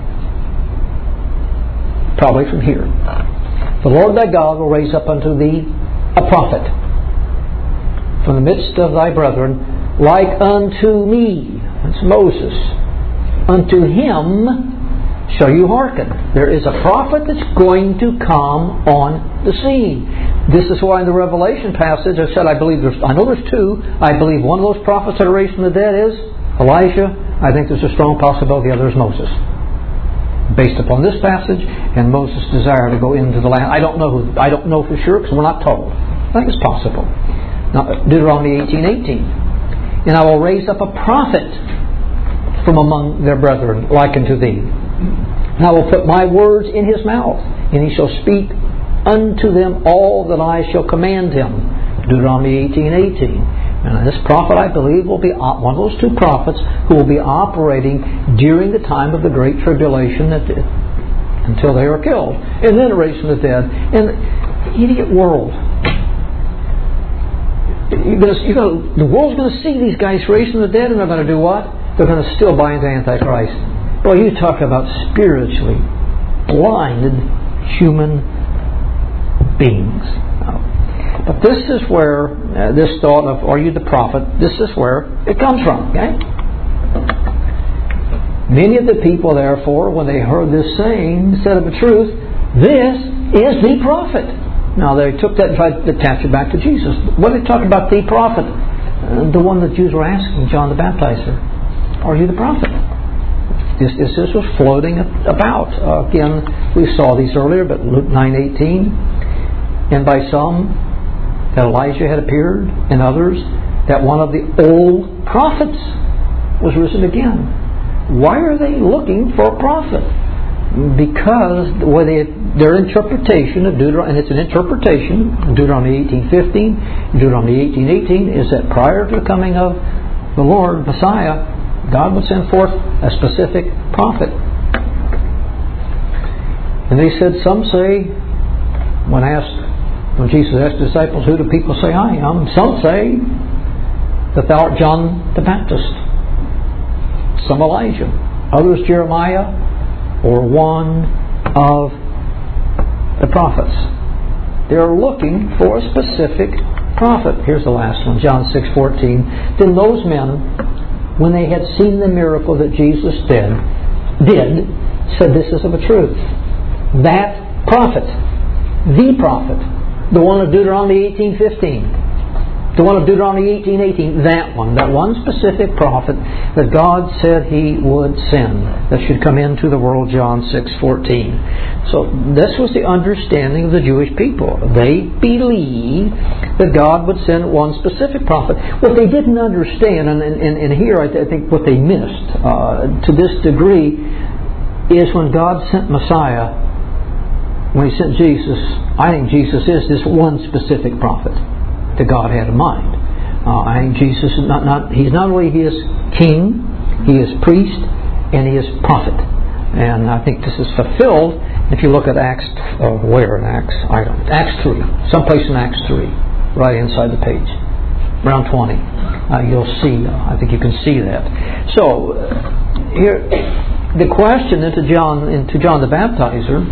Probably from here. The Lord thy God will raise up unto thee a prophet from the midst of thy brethren, like unto me. That's Moses. Unto him shall you hearken. There is a prophet that's going to come on the scene. This is why in the Revelation passage I said I believe there's, I know there's two. I believe one of those prophets that are raised from the dead is Elijah. I think there's a strong possibility the other is Moses. Based upon this passage and Moses' desire to go into the land. I don't know who, I don't know for sure because we're not told. I think it's possible. Now, Deuteronomy eighteen eighteen. And I will raise up a prophet from among their brethren like unto thee. And I will put my words in his mouth, and he shall speak unto them all that I shall command him. Deuteronomy eighteen eighteen. And this prophet, I believe, will be one of those two prophets who will be operating during the time of the Great Tribulation that, until they are killed. And then raised from the dead. And the idiot world. You're gonna, you're gonna, the world's going to see these guys raised from the dead, and they're going to do what? They're going to still buy into Antichrist. Boy, you talk about spiritually blinded human beings. But this is where uh, this thought of, are you the prophet, this is where it comes from. Okay? Many of the people, therefore, when they heard this saying, said of a truth, this is the prophet. Now, they took that and tried to attach it back to Jesus. What are they talking about, the prophet? Uh, the one that Jews were asking John the Baptizer. Are you the prophet? This, this, this was floating about. Uh, again, we saw these earlier, but Luke nine eighteen. And by some that Elijah had appeared, and others that one of the old prophets was risen again. Why are they looking for a prophet? Because when they, their interpretation of Deuteronomy, and it's an interpretation, Deuteronomy eighteen fifteen, Deuteronomy eighteen eighteen, is that prior to the coming of the Lord, Messiah, God would send forth a specific prophet. And they said, some say, when asked, when Jesus asked the disciples, who do people say I am? Some say that thou art John the Baptist. Some Elijah. Others Jeremiah, or one of the prophets. They're looking for a specific prophet. Here's the last one, John six fourteen. Then those men, when they had seen the miracle that Jesus did, did, said, this is of a truth. That prophet, the prophet, the one of Deuteronomy eighteen fifteen, The one of Deuteronomy eighteen eighteen, that one, that one specific prophet that God said He would send, that should come into the world, John six fourteen. So this was the understanding of the Jewish people. They believed that God would send one specific prophet. What they didn't understand, and, and, and here I, th- I think what they missed uh, to this degree, is when God sent Messiah, when He sent Jesus, I think Jesus is this one specific prophet that God had in mind. Uh, I think Jesus is not, not He's not only He is King, He is priest, and He is prophet. And I think this is fulfilled if you look at Acts, uh, where in Acts? I don't Acts three. Someplace in Acts three, right inside the page. Around twenty. Uh, you'll see, uh, I think you can see that. So, uh, here, the question into John, into John the Baptizer,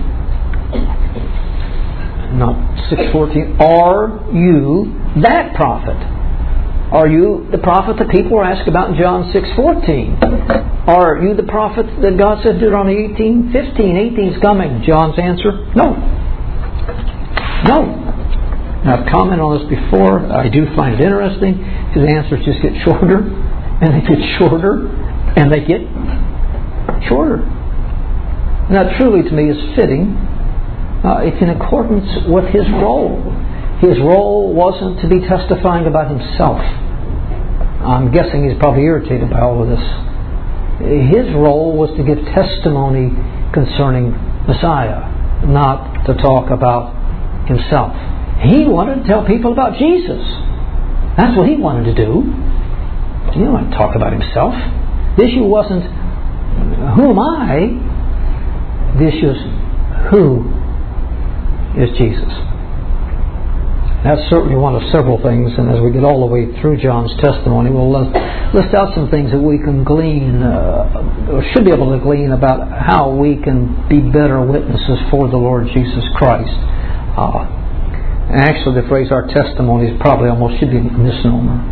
not six fourteen, are you that prophet? Are you the prophet that people were asked about in John six fourteen? Are you the prophet that God said Deuteronomy eighteen fifteen, eighteen is coming? John's answer, no. No. Now, I've commented on this before. I do find it interesting because the answers just get shorter, and they get shorter, and they get shorter. And that truly to me is fitting. Uh, it's in accordance with His role. His role wasn't to be testifying about Himself. I'm guessing He's probably irritated by all of this. His role was to give testimony concerning Messiah, not to talk about Himself. He wanted to tell people about Jesus. That's what He wanted to do. He didn't want to talk about Himself. The issue wasn't, who am I? The issue is, who is Jesus? That's certainly one of several things, and as we get all the way through John's testimony, we'll list, list out some things that we can glean, uh, or should be able to glean about how we can be better witnesses for the Lord Jesus Christ. Uh, actually, the phrase "our testimony" is probably almost should be a misnomer.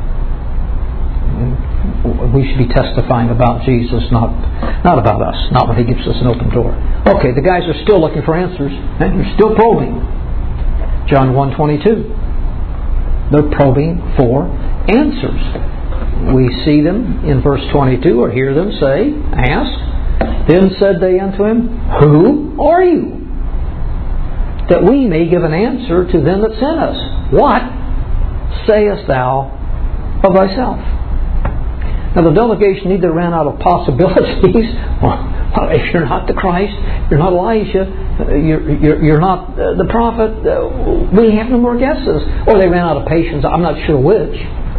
We should be testifying about Jesus, not not about us, not when He gives us an open door. Okay, the guys are still looking for answers, and they're still probing. John one twenty-two. They're probing for answers. We see them in verse twenty-two, or hear them say, ask. Then said they unto Him, Who are you? That we may give an answer to them that sent us. What sayest thou of thyself? Now the delegation either ran out of possibilities. Well, if you're not the Christ, you're not Elijah, you're, you're, you're not uh, the prophet, uh, we have no more guesses. Or they ran out of patience. I'm not sure which.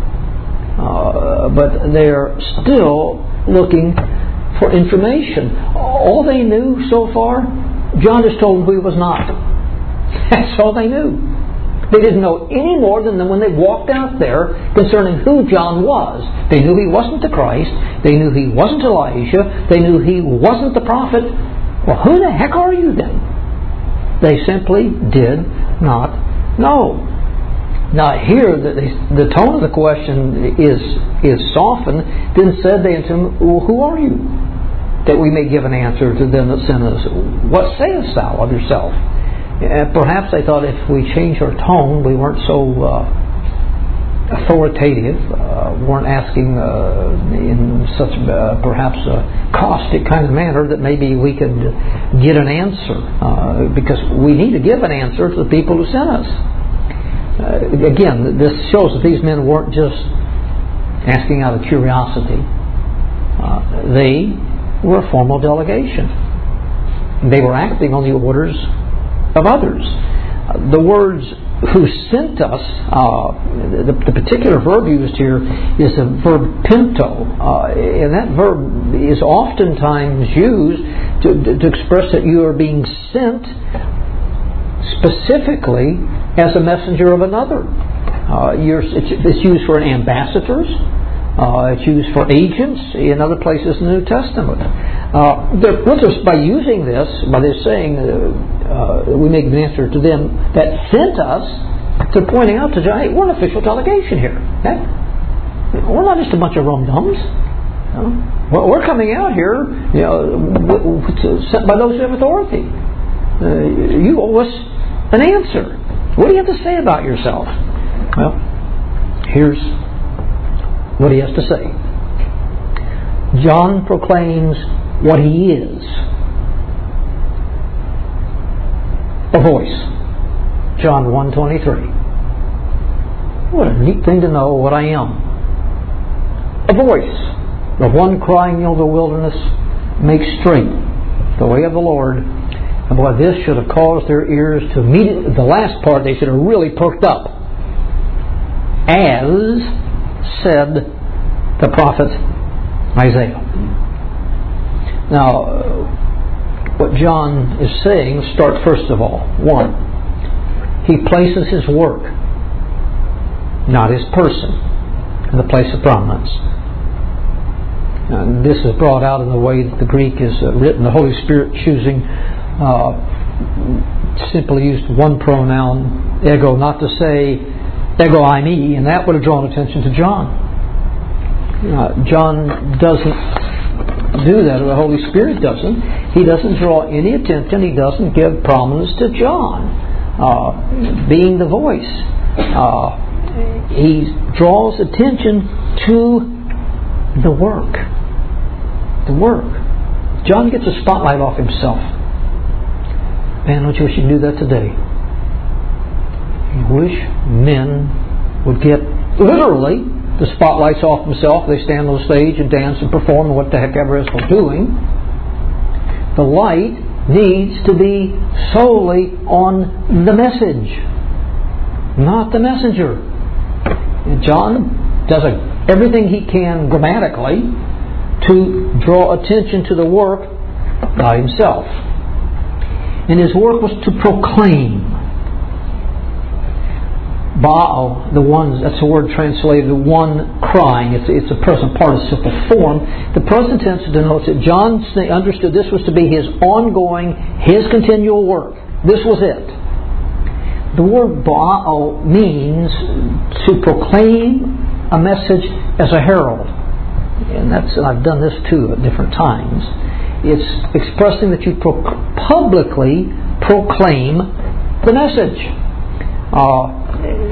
Uh, but they're still looking for information. All they knew so far, John just told them who He was not. That's all they knew. They didn't know any more than when they walked out there concerning who John was. They knew he wasn't the Christ. They knew he wasn't Elijah. They knew he wasn't the prophet. Well, who the heck are you then? They simply did not know. Now here, the, the tone of the question is is softened. Then said they unto him, well, who are you? That we may give an answer to them that sent us. What sayest thou of yourself? Uh, perhaps they thought if we changed our tone, we weren't so uh, authoritative, uh, weren't asking uh, in such uh, perhaps a caustic kind of manner that maybe we could get an answer. Uh, because we need to give an answer to the people who sent us. Uh, again, this shows that these men weren't just asking out of curiosity. Uh, they were a formal delegation. They were acting on the orders of others. Uh, the words "who sent us," uh, the, the particular verb used here is a verb pinto, uh, and that verb is oftentimes used to, to, to express that you are being sent specifically as a messenger of another. Uh, you're, it's, it's used for ambassadors. Uh, it's used for agents in other places in the New Testament. Uh, by using this, by this saying, uh, uh, we make an answer to them that sent us, they're pointing out to John, hey, we're an official delegation here. Okay? We're not just a bunch of rum-dums. You know? We're coming out here, you know, sent by those who have authority. Uh, you owe us an answer. What do you have to say about yourself? Well, Here's what he has to say. John proclaims what he is. A voice. John one twenty-three. What a neat thing to know what I am. A voice of one crying in the wilderness, make straight the way of the Lord. And boy, this should have caused their ears to immediately, the last part, they should have really perked up. As said the prophet Isaiah. Now, what John is saying starts first of all. One, he places his work, not his person, in the place of prominence. And this is brought out in the way that the Greek is uh, written. The Holy Spirit choosing uh, simply used one pronoun, ego, not to say ego I me, and that would have drawn attention to John. Uh, John doesn't do that, or the Holy Spirit doesn't. He doesn't draw any attention. He doesn't give prominence to John uh, being the voice. Uh, he draws attention to the work. The work. John gets a spotlight off himself. Man, don't you wish you could do that today? You wish men would get literally the spotlights off themselves. They stand on the stage and dance and perform and what the heck ever else they're doing. The light needs to be solely on the message, not the messenger. And John does a, everything he can grammatically to draw attention to the work by himself. And his work was to proclaim. Ba'al, the one, that's the word translated one crying. It's, it's a present participle form. The present tense denotes that John understood this was to be his ongoing, his continual work. This was it. The word Ba'al means to proclaim a message as a herald. And that's, and I've done this too at different times. It's expressing that you pro- publicly proclaim the message. Uh,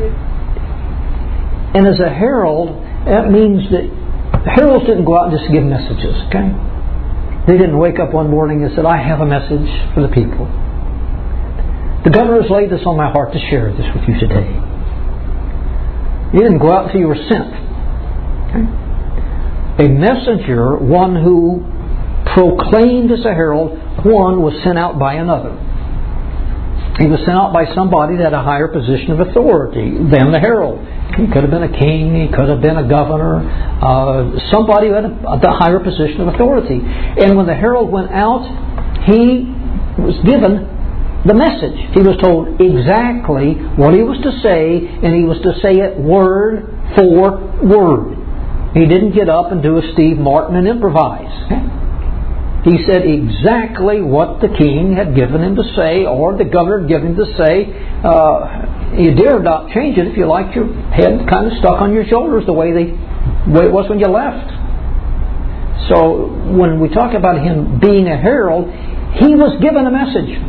and as a herald, that means that heralds didn't go out and just give messages, okay? They didn't wake up one morning and said, I have a message for the people. The governor has laid this on my heart to share this with you today. You didn't go out until you were sent. Okay? A messenger, one who proclaimed as a herald, one was sent out by another. He was sent out by somebody that had a higher position of authority than the herald. He could have been a king, he could have been a governor, uh, somebody who had a, a higher position of authority. And when the herald went out, he was given the message. He was told exactly what he was to say, and he was to say it word for word. He didn't get up and do a Steve Martin and improvise. He said exactly what the king had given him to say, or the governor had given him to say. Uh, you dare not change it if you liked your head kind of stuck on your shoulders the way, they, the way it was when you left. So when we talk about him being a herald, he was given a message.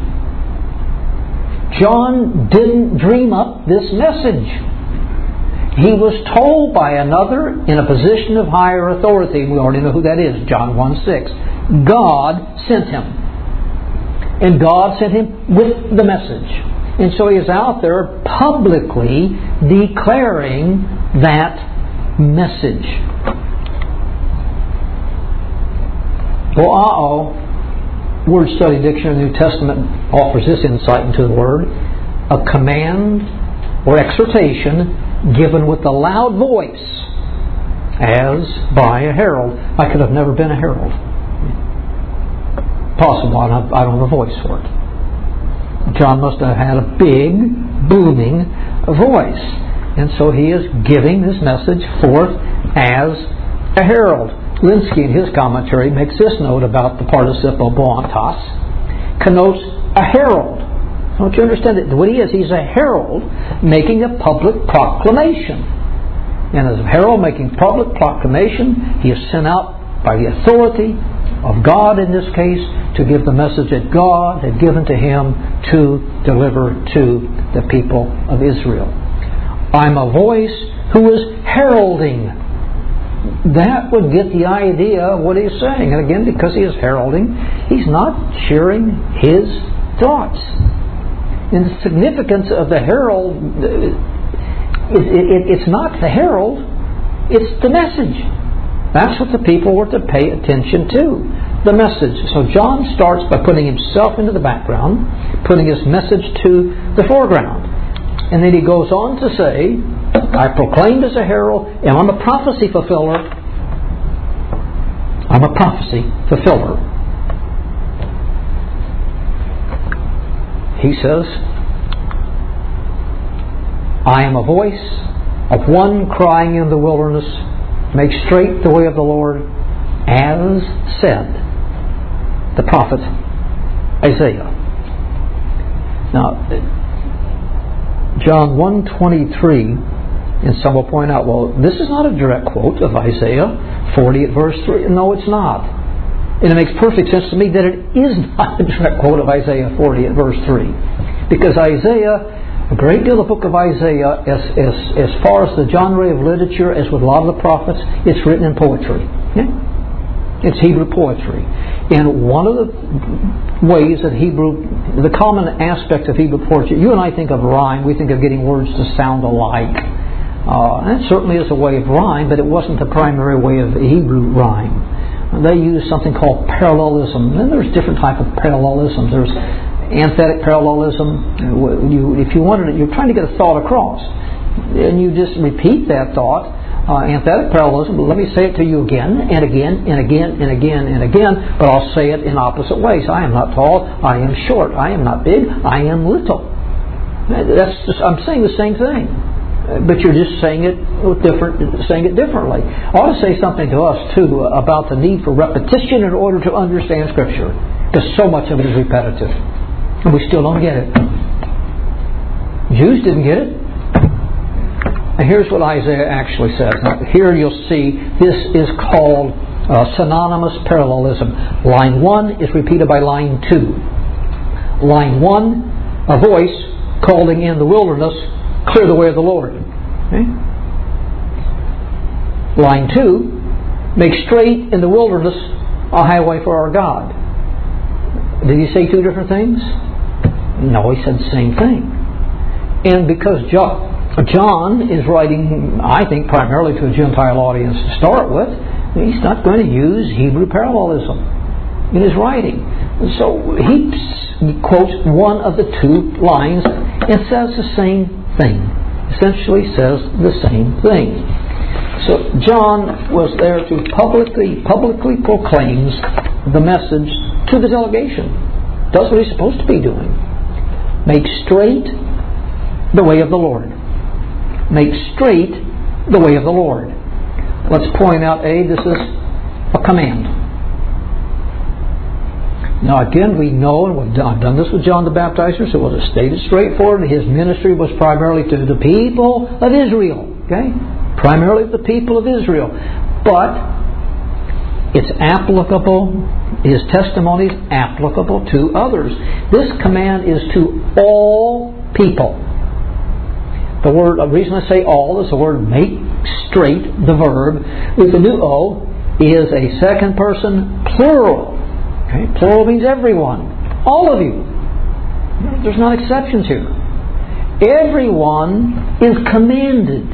John didn't dream up this message. He was told by another in a position of higher authority. We already know who that is, John one six. God sent him. And God sent him with the message. And so he is out there publicly declaring that message. Bo'a'o, Word Study Dictionary, New Testament offers this insight into the word. A command or exhortation given with a loud voice as by a herald. I could have never been a herald. Possible, I don't have a voice for it. John must have had a big, booming voice. And so he is giving this message forth as a herald. Linsky in his commentary makes this note about the participle boantos, connotes a herald. Don't you understand it? What he is, he's a herald making a public proclamation. And as a herald making public proclamation, he is sent out by the authority of God in this case to give the message that God had given to him to deliver to the people of Israel. I'm a voice who is heralding. That would get the idea of what he's saying. And again, because he is heralding, he's not sharing his thoughts. And the significance of the herald, it, it, it's not the herald, it's the message. That's what the people were to pay attention to. The message. So John starts by putting himself into the background, putting his message to the foreground. And then he goes on to say, I proclaimed as a herald, and I'm a prophecy fulfiller. I'm a prophecy fulfiller. He says, I am a voice of one crying in the wilderness, make straight the way of the Lord, as said the prophet Isaiah. Now, John one twenty-three, and some will point out, well, this is not a direct quote of Isaiah forty at verse three. No, it's not. And it makes perfect sense to me that it is not a direct quote of Isaiah forty at verse three. Because Isaiah, a great deal of the book of Isaiah, as, as, as far as the genre of literature, as with a lot of the prophets, it's written in poetry. Yeah? It's Hebrew poetry. And one of the ways that Hebrew, the common aspect of Hebrew poetry, you and I think of rhyme, we think of getting words to sound alike. Uh, and it certainly is a way of rhyme, but it wasn't the primary way of Hebrew rhyme. They used something called parallelism. And there's different types of parallelisms. There's anthetic parallelism. You, if you wanted it, you're trying to get a thought across. And you just repeat that thought. Uh, anthetic parallelism, let me say it to you again and again and again and again and again, but I'll say it in opposite ways. I am not tall, I am short. I am not big, I am little. That's just, I'm saying the same thing, but you're just saying it with different, saying it differently. I ought to say something to us too about the need for repetition in order to understand Scripture, because so much of it is repetitive, and we still don't get it. Jews didn't get it. And here's what Isaiah actually says. Now, here you'll see this is called uh, synonymous parallelism. Line one is repeated by line two. Line one, a voice calling in the wilderness, clear the way of the Lord. Okay? Line two, make straight in the wilderness a highway for our God. Did he say two different things? No, he said the same thing. And because John John is writing, I think, primarily to a Gentile audience to start with, he's not going to use Hebrew parallelism in his writing. So he quotes one of the two lines and says the same thing. Essentially says the same thing. So John was there to publicly, publicly proclaims the message to the delegation. Does what he's supposed to be doing. Make straight the way of the Lord. Make straight the way of the Lord. Let's point out, A, this is a command. Now again, we know, and I've done this with John the Baptizer, so it was stated straightforward, his ministry was primarily to the people of Israel. Okay? Primarily the people of Israel. But it's applicable, his testimony is applicable to others. This command is to all people. The word, the reason I say all is the word make straight, the verb, with the new O, is a second person plural. Okay? Plural means everyone. All of you. There's not exceptions here. Everyone is commanded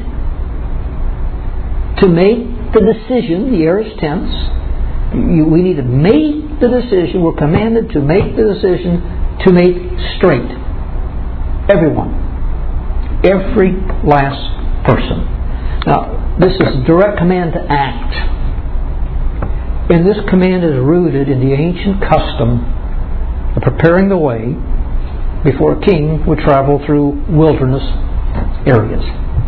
to make the decision, the aorist tense. You, we need to make the decision. We're commanded to make the decision to make straight. Everyone. Every last person. Now, this is a direct command to act. And this command is rooted in the ancient custom of preparing the way before a king would travel through wilderness areas.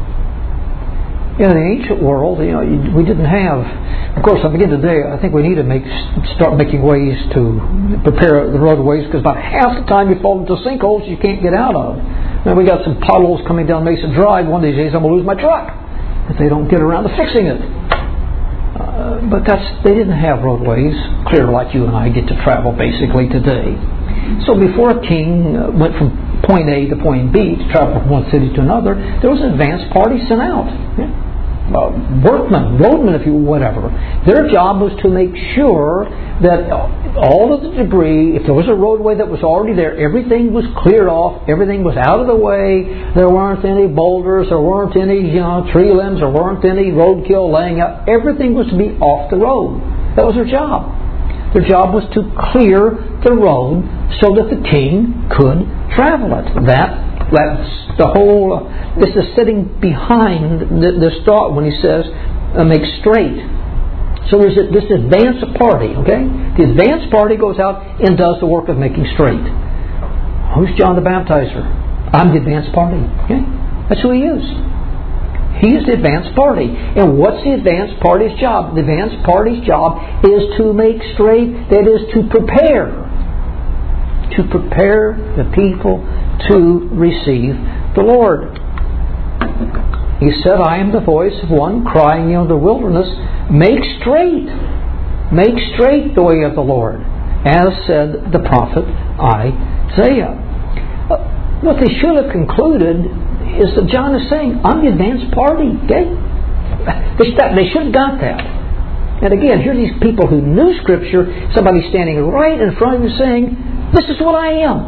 In the ancient world, you know, we didn't have, of course, I begin today, I think we need to make start making ways to prepare the roadways, because about half the time you fall into sinkholes you can't get out of. Now we got some potholes coming down Mesa Drive. One of these days I'm going to lose my truck if they don't get around to fixing it. Uh, but that's they didn't have roadways clear like you and I get to travel basically today. So before a king went from point A to point B to travel from one city to another, there was an advance party sent out. Yeah. Uh, workmen, roadmen, if you whatever. Their job was to make sure that all of the debris, if there was a roadway that was already there, everything was cleared off, everything was out of the way, there weren't any boulders, there weren't any you know, tree limbs, there weren't any roadkill laying out. Everything was to be off the road. That was their job. Their job was to clear the road so that the king could travel it. That That's the whole, uh, this is sitting behind th- this thought when he says, uh, make straight. So there's a, this advance party, okay? The advance party goes out and does the work of making straight. Who's John the Baptizer? I'm the advance party, okay? That's who he is. He is the advance party. And what's the advance party's job? The advance party's job is to make straight, that is to prepare. To prepare the people to receive the Lord. He said, I am the voice of one crying in the wilderness, make straight, make straight the way of the Lord, as said the prophet Isaiah. Uh, what they should have concluded is that John is saying, I'm the advance party. Okay? They, they should have got that. And again, here are these people who knew Scripture, somebody standing right in front of you saying, this is what I am.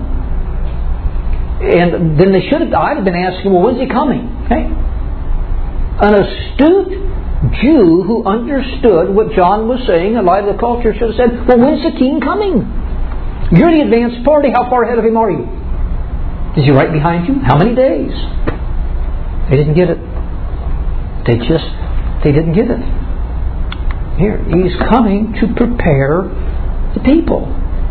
And then they should have, I'd have been asking, well, when's he coming? Okay? An astute Jew who understood what John was saying in light of the culture should have said, well, when's the king coming? You're the advance party. How far ahead of him are you? Is he right behind you? How many days? They didn't get it. They just, they didn't get it. Here, he's coming to prepare the people.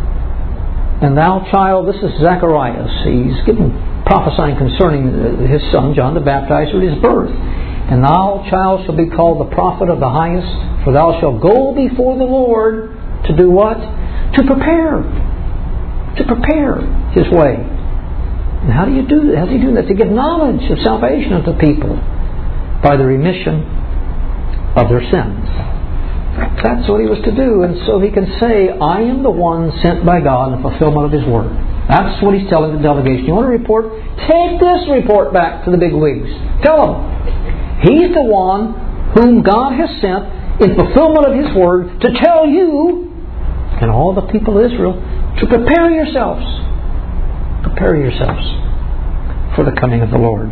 And thou, child, this is Zacharias. He's given prophesying concerning his son, John the Baptizer, at his birth. And thou, child, shall be called the prophet of the highest, for thou shalt go before the Lord to do what? To prepare. To prepare his way. And how do you do that? How do you do that? To give knowledge of salvation unto people by the remission of their sins. That's what he was to do. And so he can say, I am the one sent by God in the fulfillment of his word. That's what he's telling the delegation. You want a report? Take this report back to the big wigs. Tell them. He's the one whom God has sent in fulfillment of his word to tell you and all the people of Israel to prepare yourselves. Prepare yourselves for the coming of the Lord.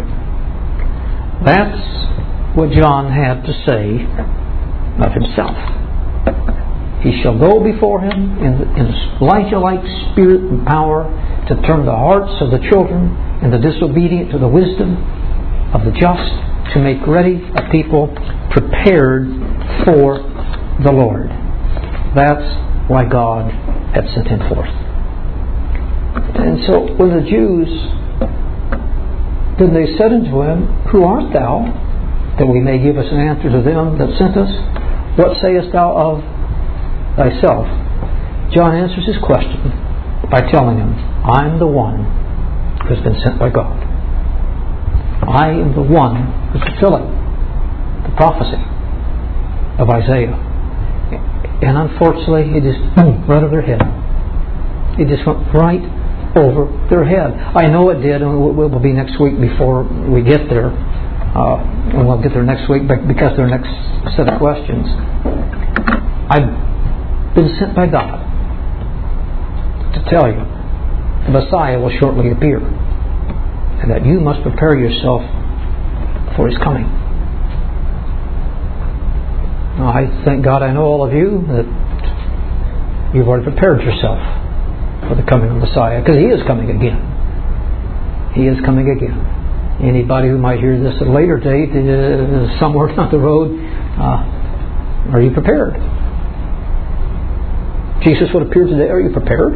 That's what John had to say of himself. He shall go before him in, in Elijah-like spirit and power to turn the hearts of the children and the disobedient to the wisdom of the just, to make ready a people prepared for the Lord. That's why God had sent him forth. And so when the Jews, then they said unto him, Who art thou, that we may give us an answer to them that sent us? What sayest thou of thyself? John answers his question by telling him, I'm the one who has been sent by God. I am the one who's fulfilling the prophecy of Isaiah. And unfortunately, it just boom, right over their head. It just went right over their head. I know it did, and it will be next week before we get there. Uh, and we'll get there next week because their next set of questions. I've been sent by God to tell you the Messiah will shortly appear and that you must prepare yourself for his coming. Now, I thank God I know all of you that you've already prepared yourself for the coming of the Messiah, because he is coming again. He is coming again. Anybody who might hear this at a later date, uh, somewhere down the road, uh, are you prepared? Jesus would appear today. Are you prepared?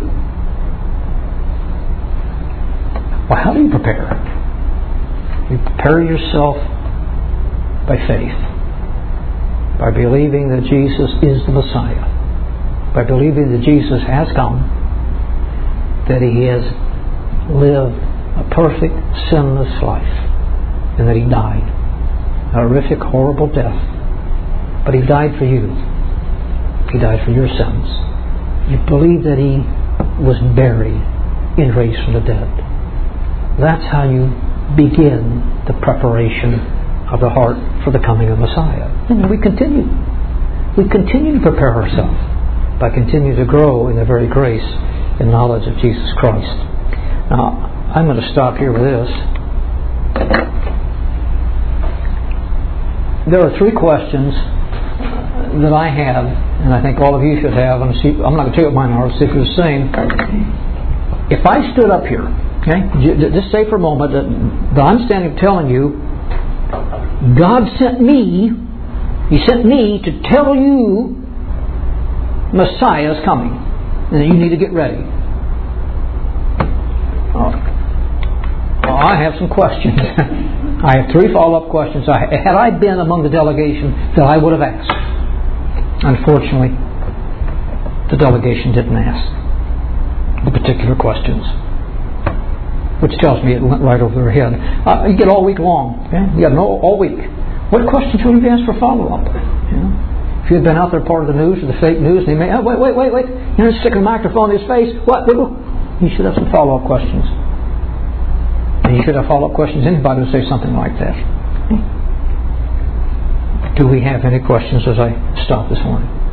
Well, how do you prepare? You prepare yourself by faith, by believing that Jesus is the Messiah, by believing that Jesus has come, that he has lived a perfect, sinless life, and that he died a horrific, horrible death. But he died for you. He died for your sins. You believe that he was buried and raised from the dead. That's how you begin the preparation of the heart for the coming of Messiah. And we continue. We continue to prepare ourselves by continuing to grow in the very grace and knowledge of Jesus Christ. Now, I'm going to stop here with this. There are three questions that I have, and I think all of you should have. I'm, see, I'm not going to tell you what mine are. See if you're the same. If I stood up here, okay, just say for a moment that, that I'm standing telling you, God sent me, He sent me to tell you Messiah is coming, and that you need to get ready. Oh, I have some questions. I have three follow-up questions. I, had I been among the delegation, that I would have asked. Unfortunately, the delegation didn't ask the particular questions, which tells me it went right over their head. Uh, you get all week long. Okay? You got no all week. What questions would you ask for follow-up? You know? If you had been out there part of the news or the fake news, they may, oh, wait, wait, wait, wait. You know, stick a microphone in his face. What? You should have some follow-up questions. And you should have follow-up questions. Anybody would say something like that. Do we have any questions as I stop this morning?